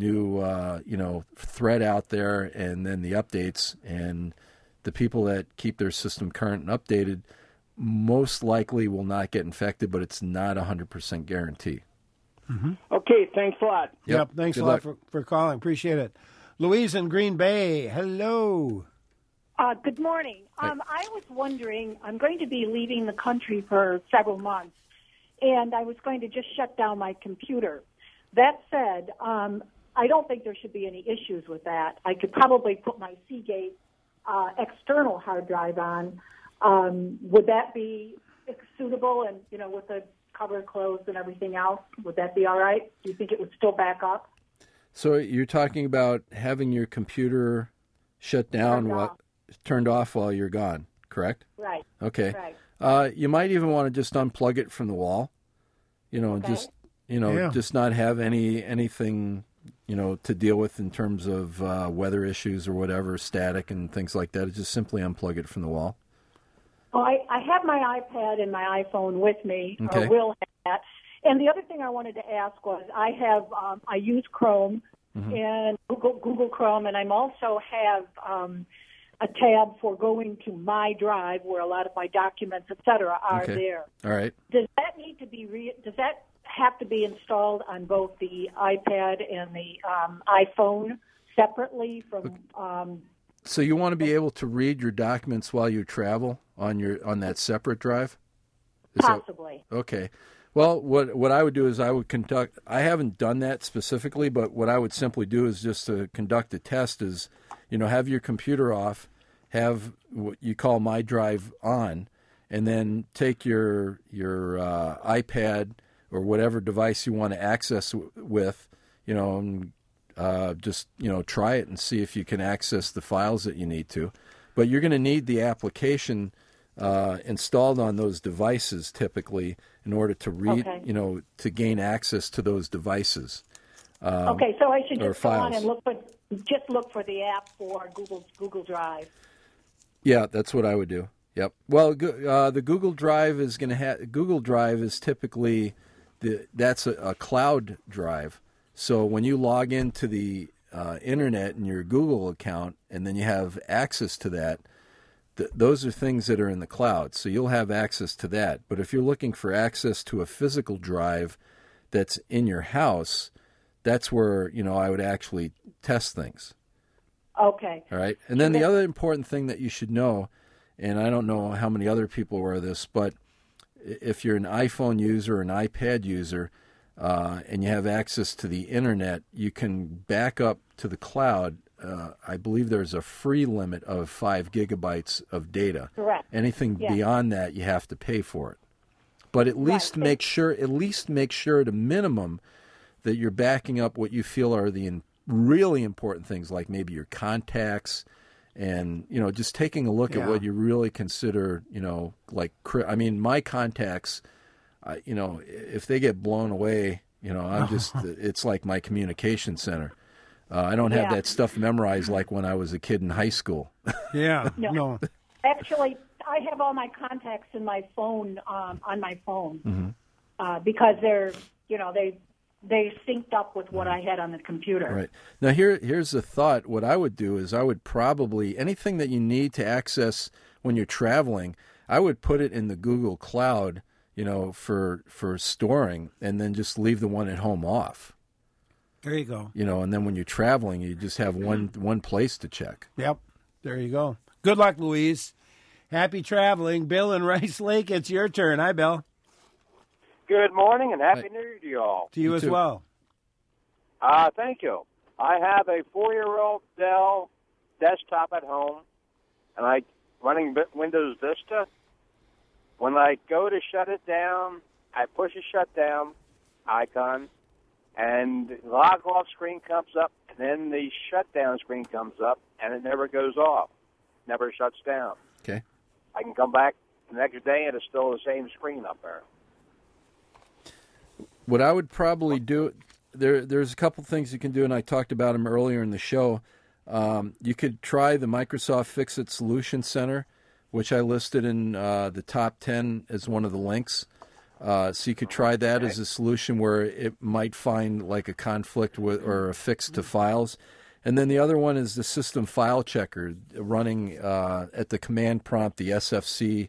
new threat out there, and then the updates. And the people that keep their system current and updated most likely will not get infected, but it's not 100% guarantee. Mm-hmm. Okay, thanks a lot. Yep, thanks a lot for calling. Appreciate it. Louise in Green Bay, hello. Good morning. I was wondering, I'm going to be leaving the country for several months, and I was going to just shut down my computer. That said, I don't think there should be any issues with that. I could probably put my Seagate external hard drive on. Would that be suitable, and with the cover closed and everything else? Would that be all right? Do you think it would still back up? So you're talking about having your computer shut down, turned off while you're gone, correct? Right. Okay. Right. You might even want to just unplug it from the wall, okay. Just not have anything, to deal with in terms of weather issues or whatever, static and things like that. Just simply unplug it from the wall. Well, I have my iPad and my iPhone with me, okay. Or will have that. And the other thing I wanted to ask was I use Chrome and Google Chrome, and I also have a tab for going to my drive where a lot of my documents, et cetera, are there. All right. Does that need to be does that have to be installed on both the iPad and the iPhone separately from? So you want to be able to read your documents while you travel on that separate drive? Possibly. Okay. Well, what I would do is I haven't done that specifically, but what I would simply do is just to conduct a test have your computer off, have what you call My Drive on, and then take your iPad or whatever device you want to access with, and just try it and see if you can access the files that you need to. But you're going to need the application installed on those devices typically in order to read, to gain access to those devices. Okay, so I should just go files. on and look for the app for Google Drive. Yeah, that's what I would do. Yep. Well, the Google Drive is going to have. Google Drive is typically that's a cloud drive. So when you log into the internet in your Google account, and then you have access to that, those are things that are in the cloud. So you'll have access to that. But if you're looking for access to a physical drive that's in your house, that's where I would actually test things. Okay. All right. And then the other important thing that you should know, and I don't know how many other people wear this, but if you're an iPhone user or an iPad user and you have access to the internet, you can back up to the cloud. I believe there's a free limit of 5 gigabytes of data. Correct. Anything beyond that, you have to pay for it. But at least make sure at a minimum that you're backing up what you feel are the really important things, like maybe your contacts, and just taking a look at what you really consider, my contacts, if they get blown away, I'm just it's like my communication center. I don't have that stuff memorized like when I was a kid in high school. No. Actually, I have all my contacts in my phone on my phone because they're they synced up with what I had on the computer. Right. Now, here's the thought. What I would do is I would probably, anything that you need to access when you're traveling, I would put it in the Google Cloud, for storing, and then just leave the one at home off. There you go. And then when you're traveling, you just have one place to check. Yep. There you go. Good luck, Louise. Happy traveling. Bill in Rice Lake, it's your turn. Hi, Bill. Good morning and Happy New Year to you all. To you as well. Thank you. I have a 4-year-old Dell desktop at home, and I'm running Windows Vista. When I go to shut it down, I push a shutdown icon, and the log off screen comes up, and then the shutdown screen comes up, and it never goes off, never shuts down. Okay. I can come back the next day, and it's still the same screen up there. What I would probably do, there's a couple things you can do, and I talked about them earlier in the show. You could try the Microsoft Fix-It Solution Center, which I listed in the top 10 as one of the links. So you could try that as a solution where it might find like a conflict with or a fix to files. And then the other one is the System File Checker, running at the command prompt, the SFC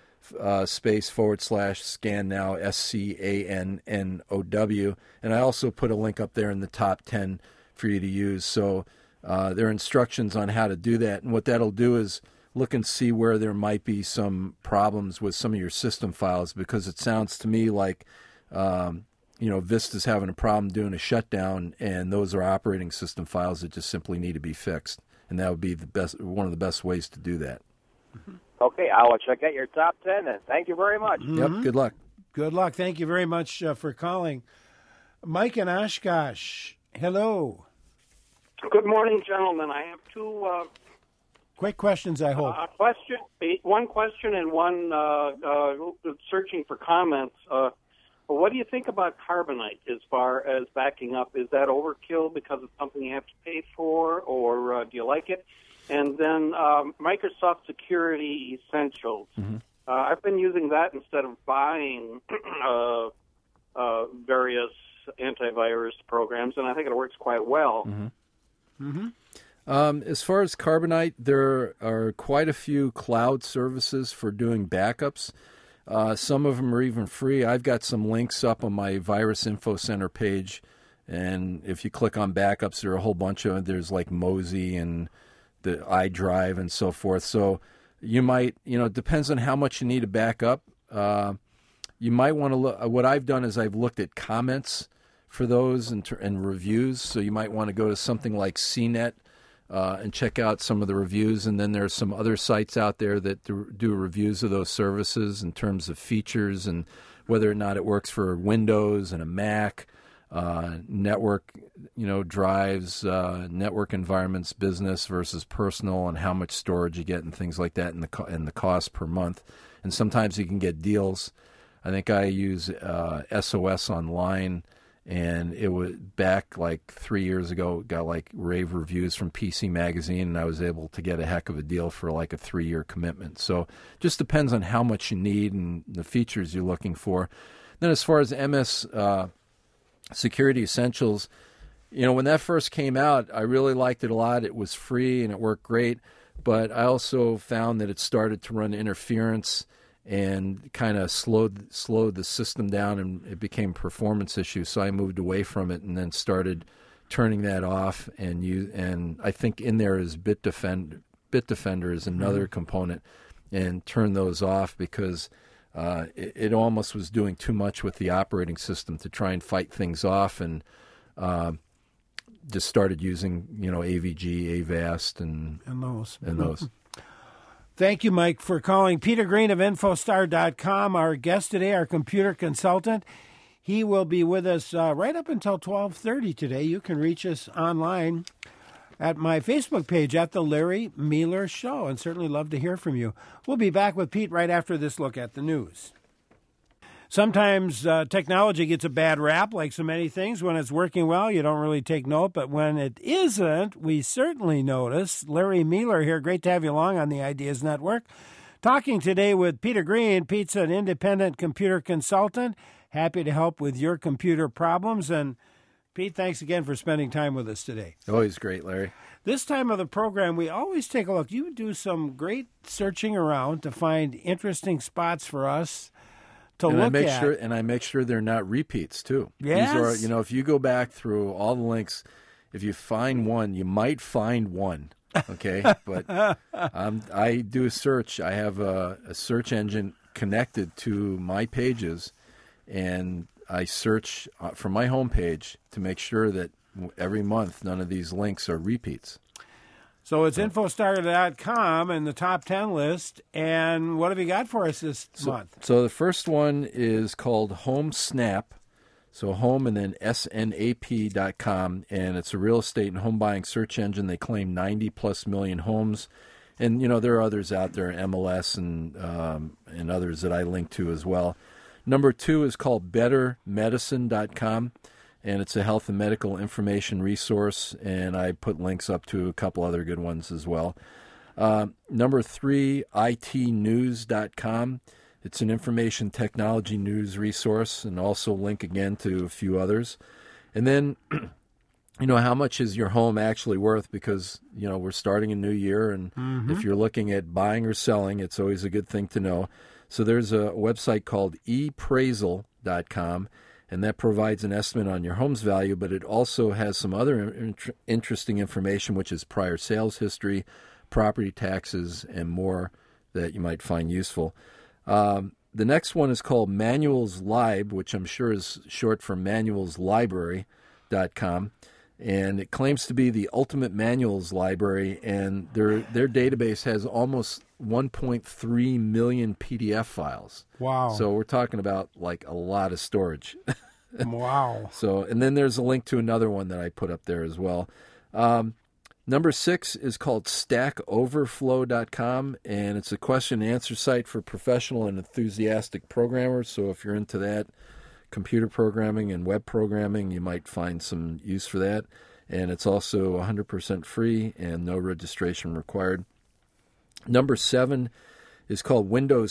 /scan now, SCANNOW. And I also put a link up there in the top 10 for you to use. So there are instructions on how to do that. And what that'll do is look and see where there might be some problems with some of your system files, because it sounds to me like Vista's having a problem doing a shutdown, and those are operating system files that just simply need to be fixed. And that would be one of the best ways to do that. Okay, I will check out your top 10, and thank you very much. Yep, good luck. Good luck. Thank you very much for calling. Mike in Oshkosh, hello. Good morning, gentlemen. I have two quick questions, I hope. One question and one searching for comments. What do you think about Carbonite as far as backing up? Is that overkill because it's something you have to pay for, or do you like it? And then Microsoft Security Essentials. Mm-hmm. I've been using that instead of buying various antivirus programs, and I think it works quite well. Mm-hmm. Mm-hmm. As far as Carbonite, there are quite a few cloud services for doing backups. Some of them are even free. I've got some links up on my Virus Info Center page, and if you click on backups, there are a whole bunch of them. There's like Mozy and the iDrive and so forth. So you might, it depends on how much you need to back up. You might want to look. What I've done is I've looked at comments for those and reviews. So you might want to go to something like CNET and check out some of the reviews. And then there's some other sites out there that do reviews of those services in terms of features and whether or not it works for Windows and a Mac, network, drives, network environments, business versus personal, and how much storage you get and things like that, and the cost per month. And sometimes you can get deals. I think I use SOS Online, and it was back like 3 years ago, got like rave reviews from PC Magazine, and I was able to get a heck of a deal for like a 3-year commitment. So just depends on how much you need and the features you're looking for. Then as far as MS Security Essentials, when that first came out, I really liked it a lot. It was free and it worked great, but I also found that it started to run interference and kind of slowed the system down, and it became a performance issue. So I moved away from it and then started turning that off. And I think in there is Bitdefender is another component, and turn those off because it almost was doing too much with the operating system to try and fight things off, and just started using AVG, Avast, and those. Thank you, Mike, for calling. Peter Green of Infostar.com, our guest today, our computer consultant. He will be with us right up until 12:30 today. You can reach us online at my Facebook page, at The Larry Mealer Show, and certainly love to hear from you. We'll be back with Pete right after this look at the news. Sometimes technology gets a bad rap, like so many things. When it's working well, you don't really take note, but when it isn't, we certainly notice. Larry Mealer here. Great to have you along on the Ideas Network. Talking today with Peter Green. Pete's an independent computer consultant. Happy to help with your computer problems. And Pete, thanks again for spending time with us today. Always great, Larry. This time of the program, we always take a look. You do some great searching around to find interesting spots for us to look at. And I make sure they're not repeats, too. Yes. These are, if you go back through all the links, if you find one, you might find one, okay? But I do a search. I have a search engine connected to my pages, and I search from my homepage to make sure that every month none of these links are repeats. So it's Infostar.com and the top 10 list. And what have you got for us this month? So the first one is called Home Snap. So home and then snap.com. And it's a real estate and home buying search engine. They claim 90+ million homes. And, there are others out there, MLS and others that I link to as well. Number 2 is called BetterMedicine.com. And it's a health and medical information resource, and I put links up to a couple other good ones as well. Number 3, itnews.com. It's an information technology news resource, and also link again to a few others. And then, how much is your home actually worth? Because, we're starting a new year, and if you're looking at buying or selling, it's always a good thing to know. So there's a website called ePraisal.com. And that provides an estimate on your home's value, but it also has some other interesting information, which is prior sales history, property taxes, and more that you might find useful. The next one is called Manuals Lib, which I'm sure is short for manualslibrary.com. And it claims to be the ultimate manuals library, and their database has almost 1.3 million PDF files. Wow. So we're talking about like a lot of storage. Wow. So, and then there's a link to another one that I put up there as well. Number 6 is called StackOverflow.com, and it's a question and answer site for professional and enthusiastic programmers. So if you're into that, computer programming and web programming, you might find some use for that. And it's also 100% free and no registration required. Number 7 is called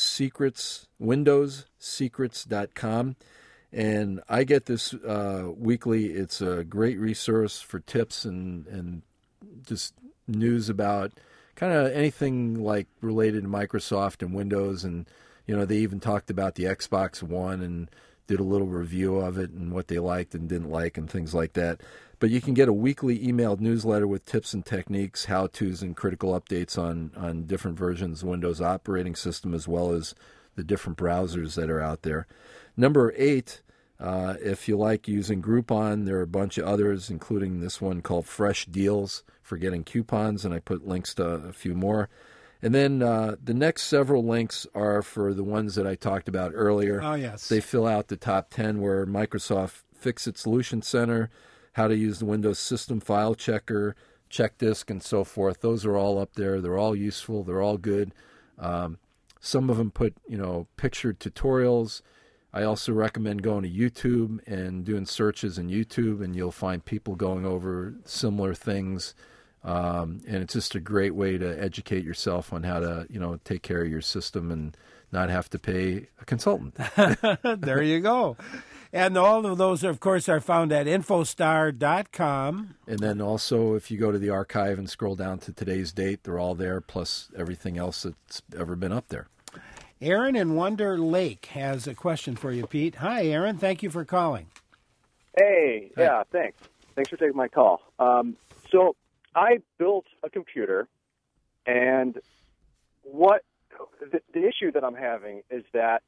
WindowsSecrets.com. And I get this weekly. It's a great resource for tips and just news about kind of anything like related to Microsoft and Windows. And, they even talked about the Xbox One and did a little review of it and what they liked and didn't like and things like that. But you can get a weekly emailed newsletter with tips and techniques, how-tos, and critical updates on different versions of Windows operating system, as well as the different browsers that are out there. Number 8 If you like using Groupon, there are a bunch of others, including this one called Fresh Deals for getting coupons, and I put links to a few more. And then the next several links are for the ones that I talked about earlier. Oh, yes. They fill out the top 10 where Microsoft Fix-It Solution Center, how to use the Windows System File Checker, Check Disk, and so forth. Those are all up there. They're all useful. They're all good. Some of them put, pictured tutorials. I also recommend going to YouTube and doing searches in YouTube, and you'll find people going over similar things. And it's just a great way to educate yourself on how to, take care of your system and not have to pay a consultant. There you go. And all of those, of course, are found at Infostar.com. And then also, if you go to the archive and scroll down to today's date, they're all there, plus everything else that's ever been up there. Aaron in Wonder Lake has a question for you, Pete. Hi, Aaron. Thank you for calling. Hey, yeah, thanks. Thanks for taking my call. So I built a computer, and what the issue that I'm having is that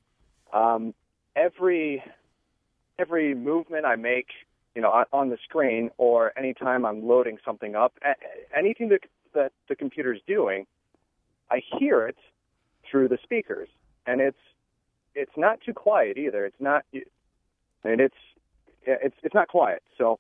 every movement I make, on the screen, or anytime I'm loading something up, anything that the computer's doing, I hear it through the speakers, and it's not too quiet either. It's not, and it's not quiet. So,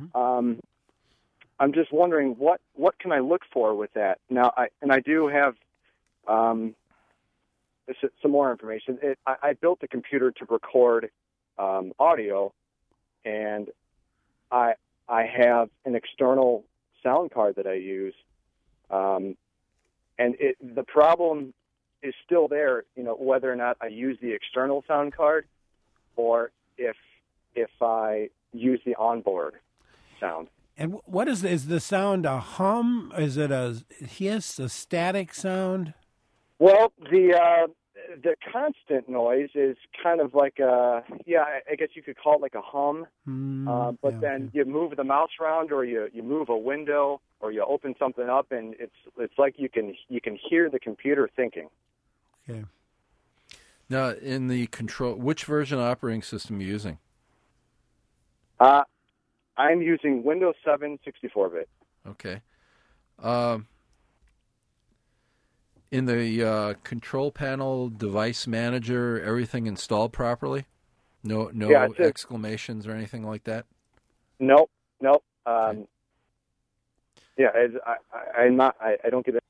I'm just wondering what can I look for with that now. I do have some more information. I built the computer to record audio, and I have an external sound card that I use, and the problem is still there. Whether or not I use the external sound card, or if I use the onboard sound. And what is the sound? A hum? Is it a hiss? A static sound? Well, the constant noise is kind of like I guess you could call it like a hum. But then you move the mouse around, or you move a window, or you open something up, and it's like you can hear the computer thinking. Okay. Now, in the control, which version of operating system are you using? I'm using Windows 7 64-bit. Okay. In the control panel, device manager, everything installed properly? No exclamations or anything like that? Nope. Okay. I'm not. I don't get it.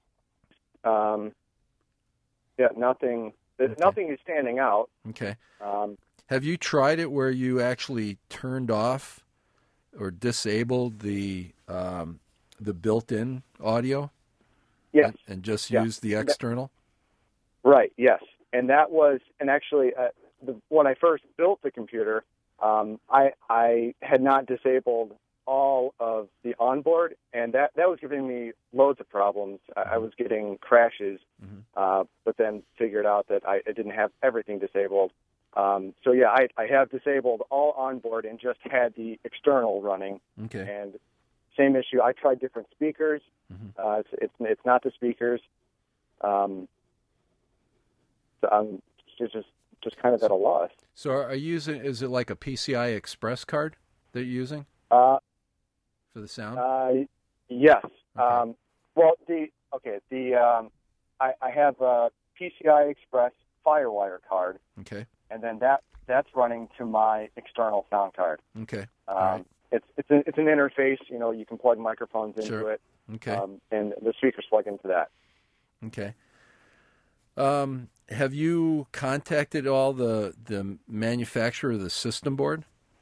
Nothing. Nothing is standing out. Okay. Have you tried it where you actually turned off or disabled the built-in audio? Yes. And just use the external? Right, yes. And that was, and actually, when I first built the computer, I had not disabled all of the onboard, and that was giving me loads of problems. I was getting crashes, but then figured out that I didn't have everything disabled. So I have disabled all onboard and just had the external running. Okay. And same issue. I tried different speakers. It's not the speakers. So I'm just kind of at a loss. So are you using? Is it like a PCI Express card that you're using for the sound? Yes. Okay. I have a PCI Express FireWire card. Okay. And then that's running to my external sound card. Okay. Right. It's an interface. You can plug microphones into it. Okay. And the speakers plug into that. Okay. Have you contacted all the manufacturer of the system board?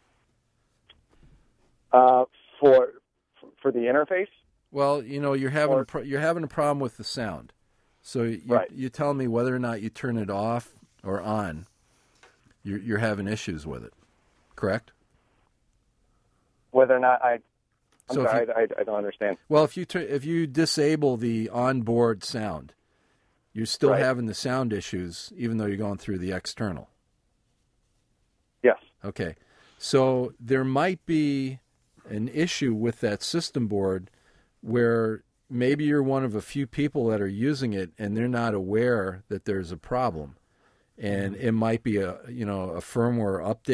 For the interface? Well, you're having a problem with the sound. So you tell me whether or not you turn it off or on. You're having issues with it, correct? Whether or not I don't understand. Well, if you disable the onboard sound, you're still having the sound issues, even though you're going through the external. Yes. Okay. So there might be an issue with that system board where maybe you're one of a few people that are using it and they're not aware that there's a problem. And it might be a firmware update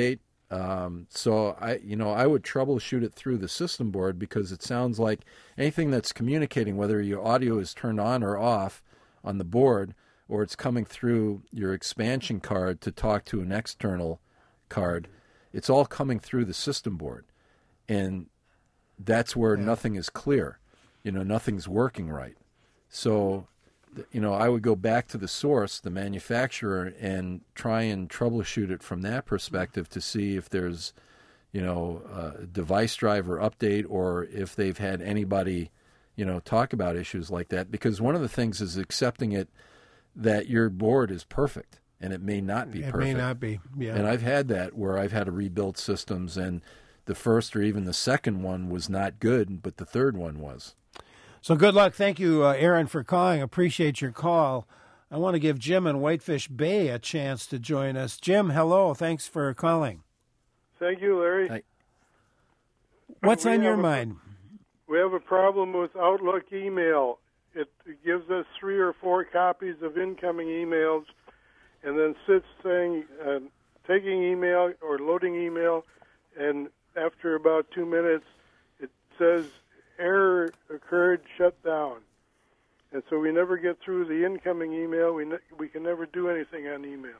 So I would troubleshoot it through the system board, because it sounds like anything that's communicating, whether your audio is turned on or off on the board, or it's coming through your expansion card to talk to an external card, it's all coming through the system board. And that's where nothing is clear. Nothing's working right. So, I would go back to the source, the manufacturer, and try and troubleshoot it from that perspective to see if there's, a device driver update, or if they've had anybody, talk about issues like that. Because one of the things is accepting it that your board is perfect, and it may not be perfect. It may not be, yeah. And I've had that where I've had to rebuild systems, and the first or even the second one was not good, but the third one was. So good luck. Thank you, Aaron, for calling. Appreciate your call. I want to give Jim in Whitefish Bay a chance to join us. Jim, hello. Thanks for calling. Thank you, Larry. Hi. What's on your mind? We have a problem with Outlook email. It gives us 3 or 4 copies of incoming emails, and then sits saying taking email or loading email, and after about 2 minutes, it says error occurred, shut down. And so we never get through the incoming email. We can never do anything on email.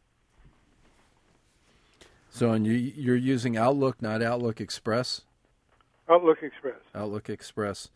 So, and you're using Outlook, not Outlook Express? Outlook Express. Outlook Express.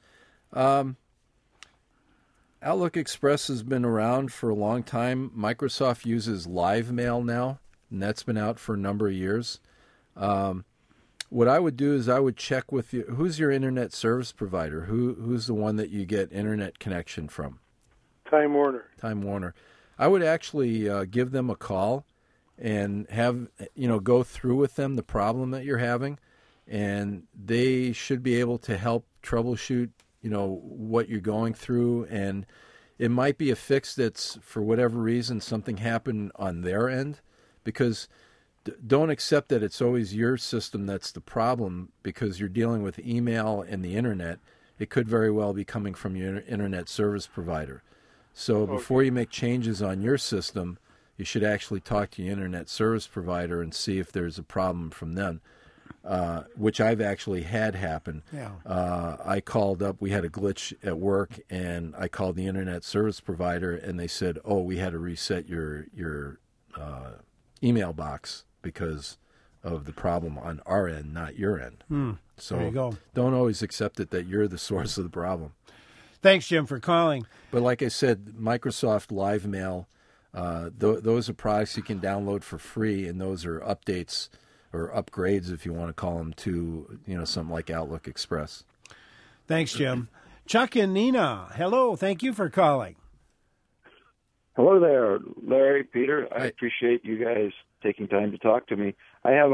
Outlook Express has been around for a long time. Microsoft uses Live Mail now, and that's been out for a number of years. What I would do is I would check with you. Who's your internet service provider? Who's the one that you get internet connection from? Time Warner. Time Warner. I would actually give them a call and have, go through with them the problem that you're having, and they should be able to help troubleshoot, what you're going through. And it might be a fix that's, for whatever reason, something happened on their end, because don't accept that it's always your system that's the problem, because you're dealing with email and the internet. It could very well be coming from your internet service provider. So before you make changes on your system, you should actually talk to your internet service provider and see if there's a problem from them, which I've actually had happen. Yeah. I called up, we had a glitch at work, and I called the internet service provider, and they said, we had to reset your email box because of the problem on our end, not your end. So there you go. Don't always accept it that you're the source of the problem. Thanks, Jim, for calling. But like I said, Microsoft Live Mail, those are products you can download for free, and those are updates or upgrades, if you want to call them, to something like Outlook Express. Thanks, Jim. Chuck and Nina, hello. Thank you for calling. Hello there, Larry, Peter. I appreciate you guys taking time to talk to me. I have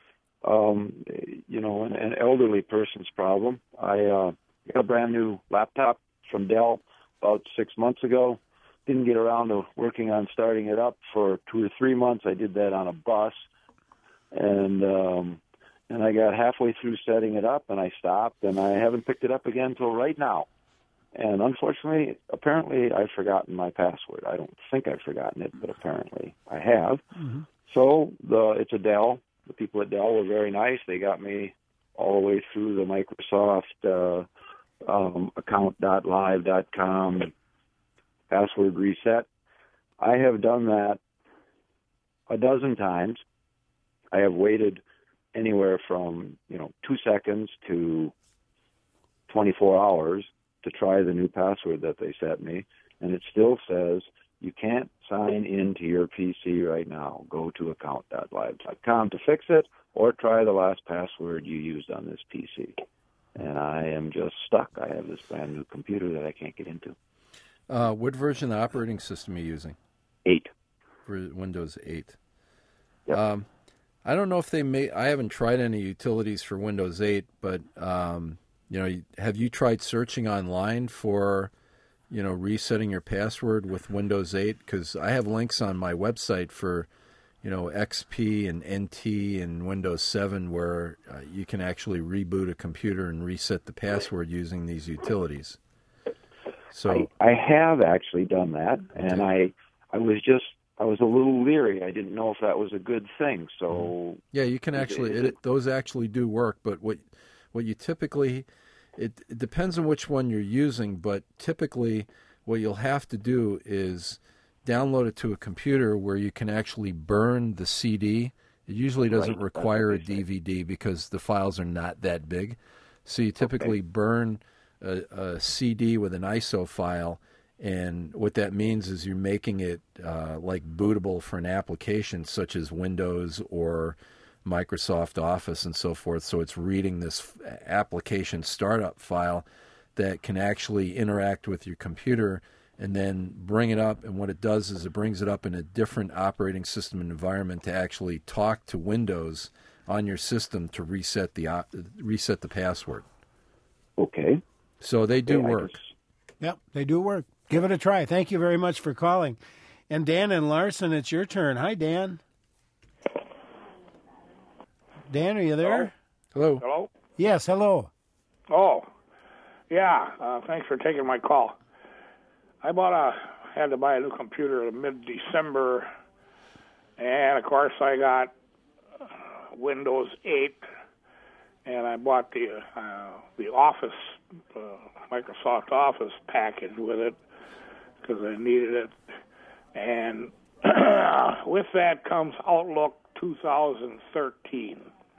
an elderly person's problem. I got a brand new laptop from Dell about 6 months ago. Didn't get around to working on starting it up for 2 or 3 months. I did that on a bus, and I got halfway through setting it up, and I stopped, and I haven't picked it up again until right now. And unfortunately, apparently, I've forgotten my password. I don't think I've forgotten it, but apparently I have. Mm-hmm. So it's a Dell. The people at Dell were very nice. They got me all the way through the Microsoft account.live.com password reset. I have done that a dozen times. I have waited anywhere from 2 seconds to 24 hours to try the new password that they set me, and it still says you can't sign into your PC right now. Go to account.live.com to fix it, or try the last password you used on this PC. And I am just stuck. I have this brand new computer that I can't get into. What version of the operating system are you using? 8. For Windows 8. Yep. I don't know if they I haven't tried any utilities for Windows 8, but have you tried searching online for, resetting your password with Windows 8? Because I have links on my website for, XP and NT and Windows 7 where you can actually reboot a computer and reset the password using these utilities. So I have actually done that, and I was just I was a little leery. I didn't know if that was a good thing. So yeah, you can actually those actually do work. But what you typically it depends on which one you're using. But typically, what you'll have to do is download it to a computer where you can actually burn the CD. It usually doesn't require a DVD because the files are not that big. So you typically burn a CD with an ISO file, and what that means is you're making it like bootable for an application such as Windows or Microsoft Office and so forth. So it's reading this application startup file that can actually interact with your computer and then bring it up, and what it does is it brings it up in a different operating system environment to actually talk to Windows on your system to reset the password. Okay. So they do work. Yep, they do work. Give it a try. Thank you very much for calling. And Dan and Larson, it's your turn. Hi, Dan. Dan, are you there? Hello. Hello? Yes, hello. Oh, yeah. Thanks for taking my call. I had to buy a new computer in mid-December, and of course I got Windows 8, and I bought the Office, Microsoft Office package with it because I needed it. And with that comes Outlook 2013.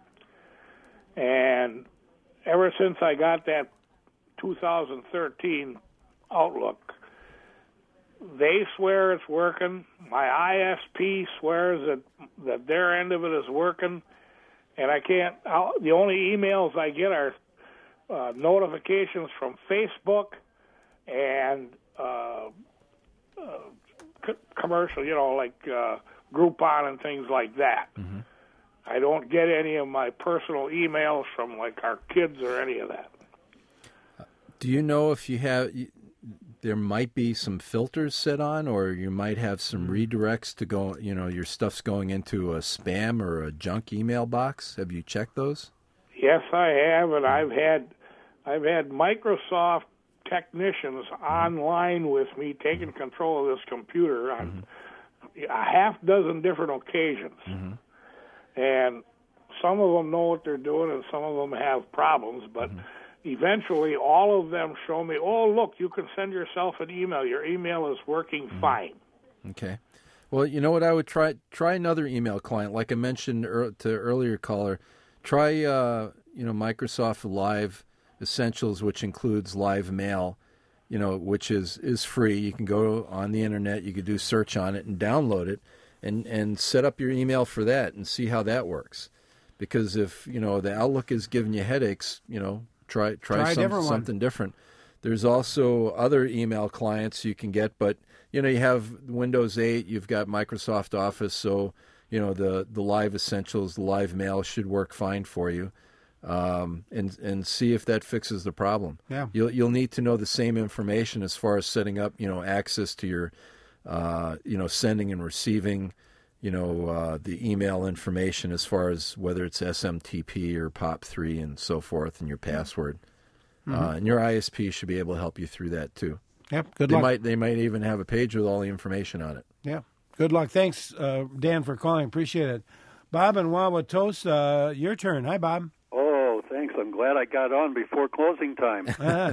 And ever since I got that 2013 Outlook, they swear it's working. My ISP swears that their end of it is working, and I can't. The only emails I get are notifications from Facebook and commercial, like Groupon and things like that. Mm-hmm. I don't get any of my personal emails from like our kids or any of that. Do you know if you have? There might be some filters set on, or you might have some redirects to go, your stuff's going into a spam or a junk email box. Have you checked those? Yes, I have, and I've had Microsoft technicians online with me taking control of this computer on a half dozen different occasions. Mm-hmm. And some of them know what they're doing and some of them have problems, but eventually all of them show me, oh, look, you can send yourself an email. Your email is working fine. Okay. Well, you know what I would try another email client. Like I mentioned to earlier caller, try Microsoft Live Essentials, which includes Live Mail, which is free. You can go on the internet, you can do search on it and download it and set up your email for that and see how that works. Because if, the Outlook is giving you headaches, try something different. There's also other email clients you can get, but you have Windows 8, you've got Microsoft Office, so the Live Essentials, the Live Mail should work fine for you, and see if that fixes the problem. Yeah, you'll need to know the same information as far as setting up access to your sending and receiving the email information as far as whether it's SMTP or POP3 and so forth, and your password. And your ISP should be able to help you through that too. Yep. Good luck. They might even have a page with all the information on it. Yeah. Good luck. Thanks, Dan, for calling. Appreciate it. Bob and Wauwatosa, your turn. Hi, Bob. Oh, thanks. I'm glad I got on before closing time.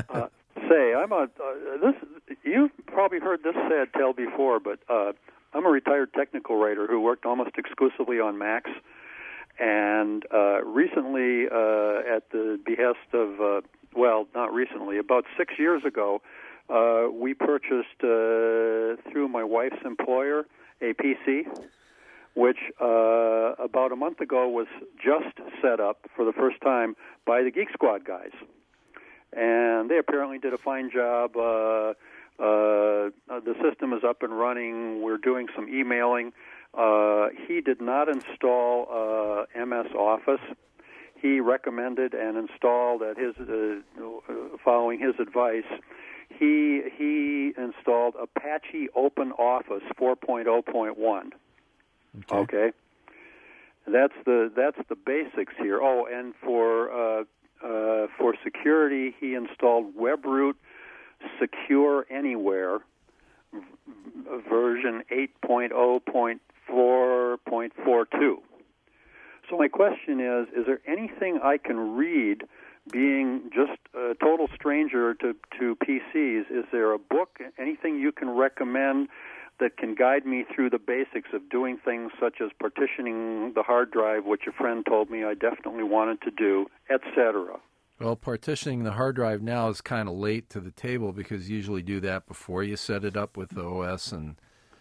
You've probably heard this sad tale before, but I'm a retired technical writer who worked almost exclusively on Macs, and recently, at the behest of, not recently, about 6 years ago, we purchased through my wife's employer a PC, which about a month ago was just set up for the first time by the Geek Squad guys. And they apparently did a fine job. The system is up and running. We're doing some emailing. He did not install MS Office. He recommended and installed at his, following his advice, he installed Apache Open Office 4.0.1. Okay. That's the basics here. Oh, and for security, he installed WebRoot Secure Anywhere version 8.0.4.42. So my question is there anything I can read, being just a total stranger to PCs? Is there a book, anything you can recommend that can guide me through the basics of doing things such as partitioning the hard drive, which a friend told me I definitely wanted to do, etc.? Well, partitioning the hard drive now is kind of late to the table because you usually do that before you set it up with the OS, and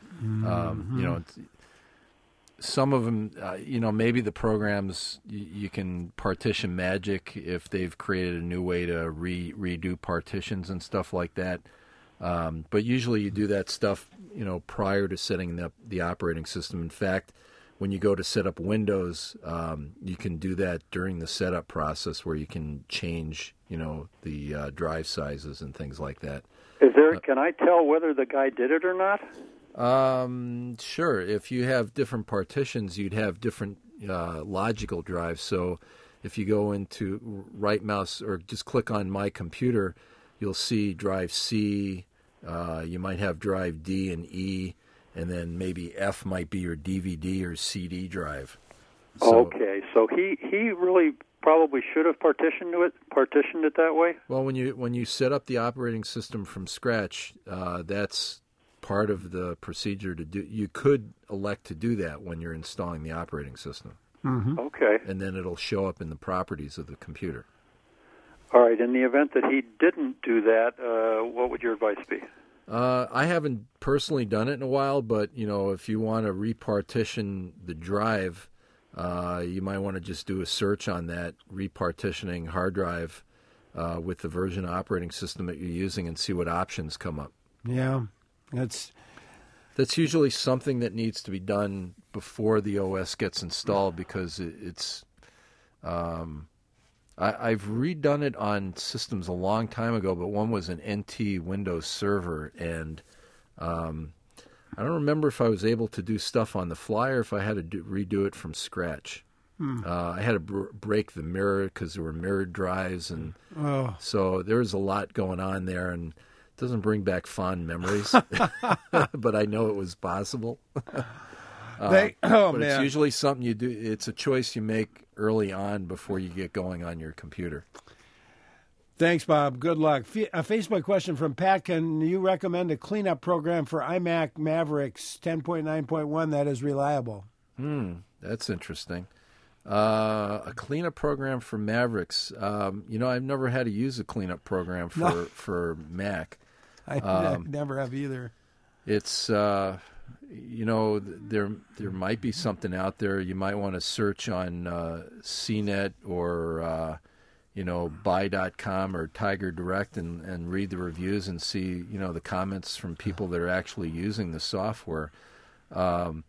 some of them, maybe the programs you can partition Magic if they've created a new way to redo partitions and stuff like that. But usually you do that stuff, prior to setting up the operating system. In fact, when you go to set up Windows, you can do that during the setup process where you can change, the drive sizes and things like that. Is there? Can I tell whether the guy did it or not? Sure. If you have different partitions, you'd have different logical drives. So if you go into right mouse or just click on My Computer, you'll see drive C. You might have drive D and E. And then maybe F might be your DVD or CD drive. Okay, so he really probably should have partitioned it that way? Well, when you set up the operating system from scratch, that's part of the procedure to do. You could elect to do that when you're installing the operating system. Mm-hmm. Okay. And then it'll show up in the properties of the computer. All right. In the event that he didn't do that, what would your advice be? I haven't personally done it in a while, but, if you want to repartition the drive, you might want to just do a search on that, repartitioning hard drive with the version of operating system that you're using and see what options come up. Yeah, that's usually something that needs to be done before the OS gets installed because it's... I've redone it on systems a long time ago, but one was an NT Windows Server, and I don't remember if I was able to do stuff on the fly or if I had to redo it from scratch. I had to break the mirror because there were mirrored drives, and so there was a lot going on there, and it doesn't bring back fond memories, but I know it was possible. But it's usually something you do. It's a choice you make early on before you get going on your computer. Thanks, Bob. Good luck. A Facebook question from Pat. Can you recommend a cleanup program for iMac Mavericks 10.9.1 that is reliable? That's interesting. A cleanup program for Mavericks. I've never had to use a cleanup program for Mac. I never have either. It's... there might be something out there. You might want to search on CNET or, buy.com or Tiger Direct and read the reviews and see, the comments from people that are actually using the software. That's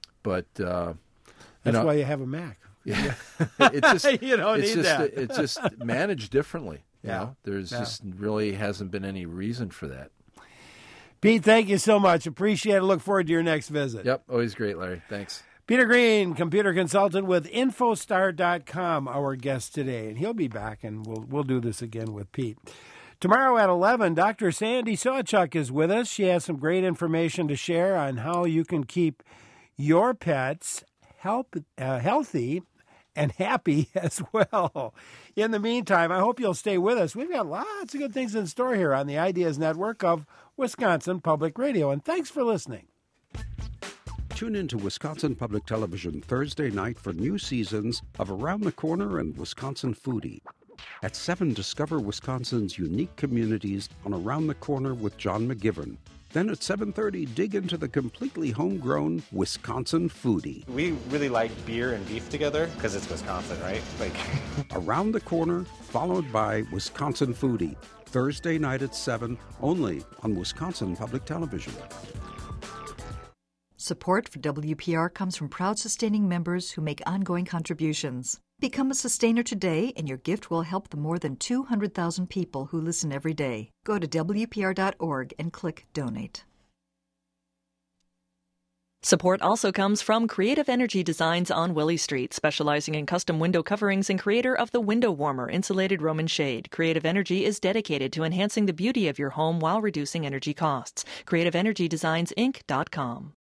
why you have a Mac. Yeah. It's just, you don't need that. It's just managed differently. There's just really hasn't been any reason for that. Pete, thank you so much. Appreciate it. Look forward to your next visit. Yep, always great, Larry. Thanks. Peter Green, computer consultant with Infostar.com, our guest today. And he'll be back, and we'll do this again with Pete. Tomorrow at 11, Dr. Sandy Sawchuk is with us. She has some great information to share on how you can keep your pets healthy and happy as well. In the meantime, I hope you'll stay with us. We've got lots of good things in store here on the Ideas Network of Wisconsin Public Radio, and thanks for listening. Tune in to Wisconsin Public Television Thursday night for new seasons of Around the Corner and Wisconsin Foodie. At 7, discover Wisconsin's unique communities on Around the Corner with John McGivern. Then at 7:30, dig into the completely homegrown Wisconsin Foodie. We really like beer and beef together because it's Wisconsin, right? Around the Corner, followed by Wisconsin Foodie. Thursday night at 7, only on Wisconsin Public Television. Support for WPR comes from proud sustaining members who make ongoing contributions. Become a sustainer today, and your gift will help the more than 200,000 people who listen every day. Go to WPR.org and click Donate. Support also comes from Creative Energy Designs on Willie Street, specializing in custom window coverings and creator of the Window Warmer Insulated Roman Shade. Creative Energy is dedicated to enhancing the beauty of your home while reducing energy costs. CreativeEnergyDesignsInc.com.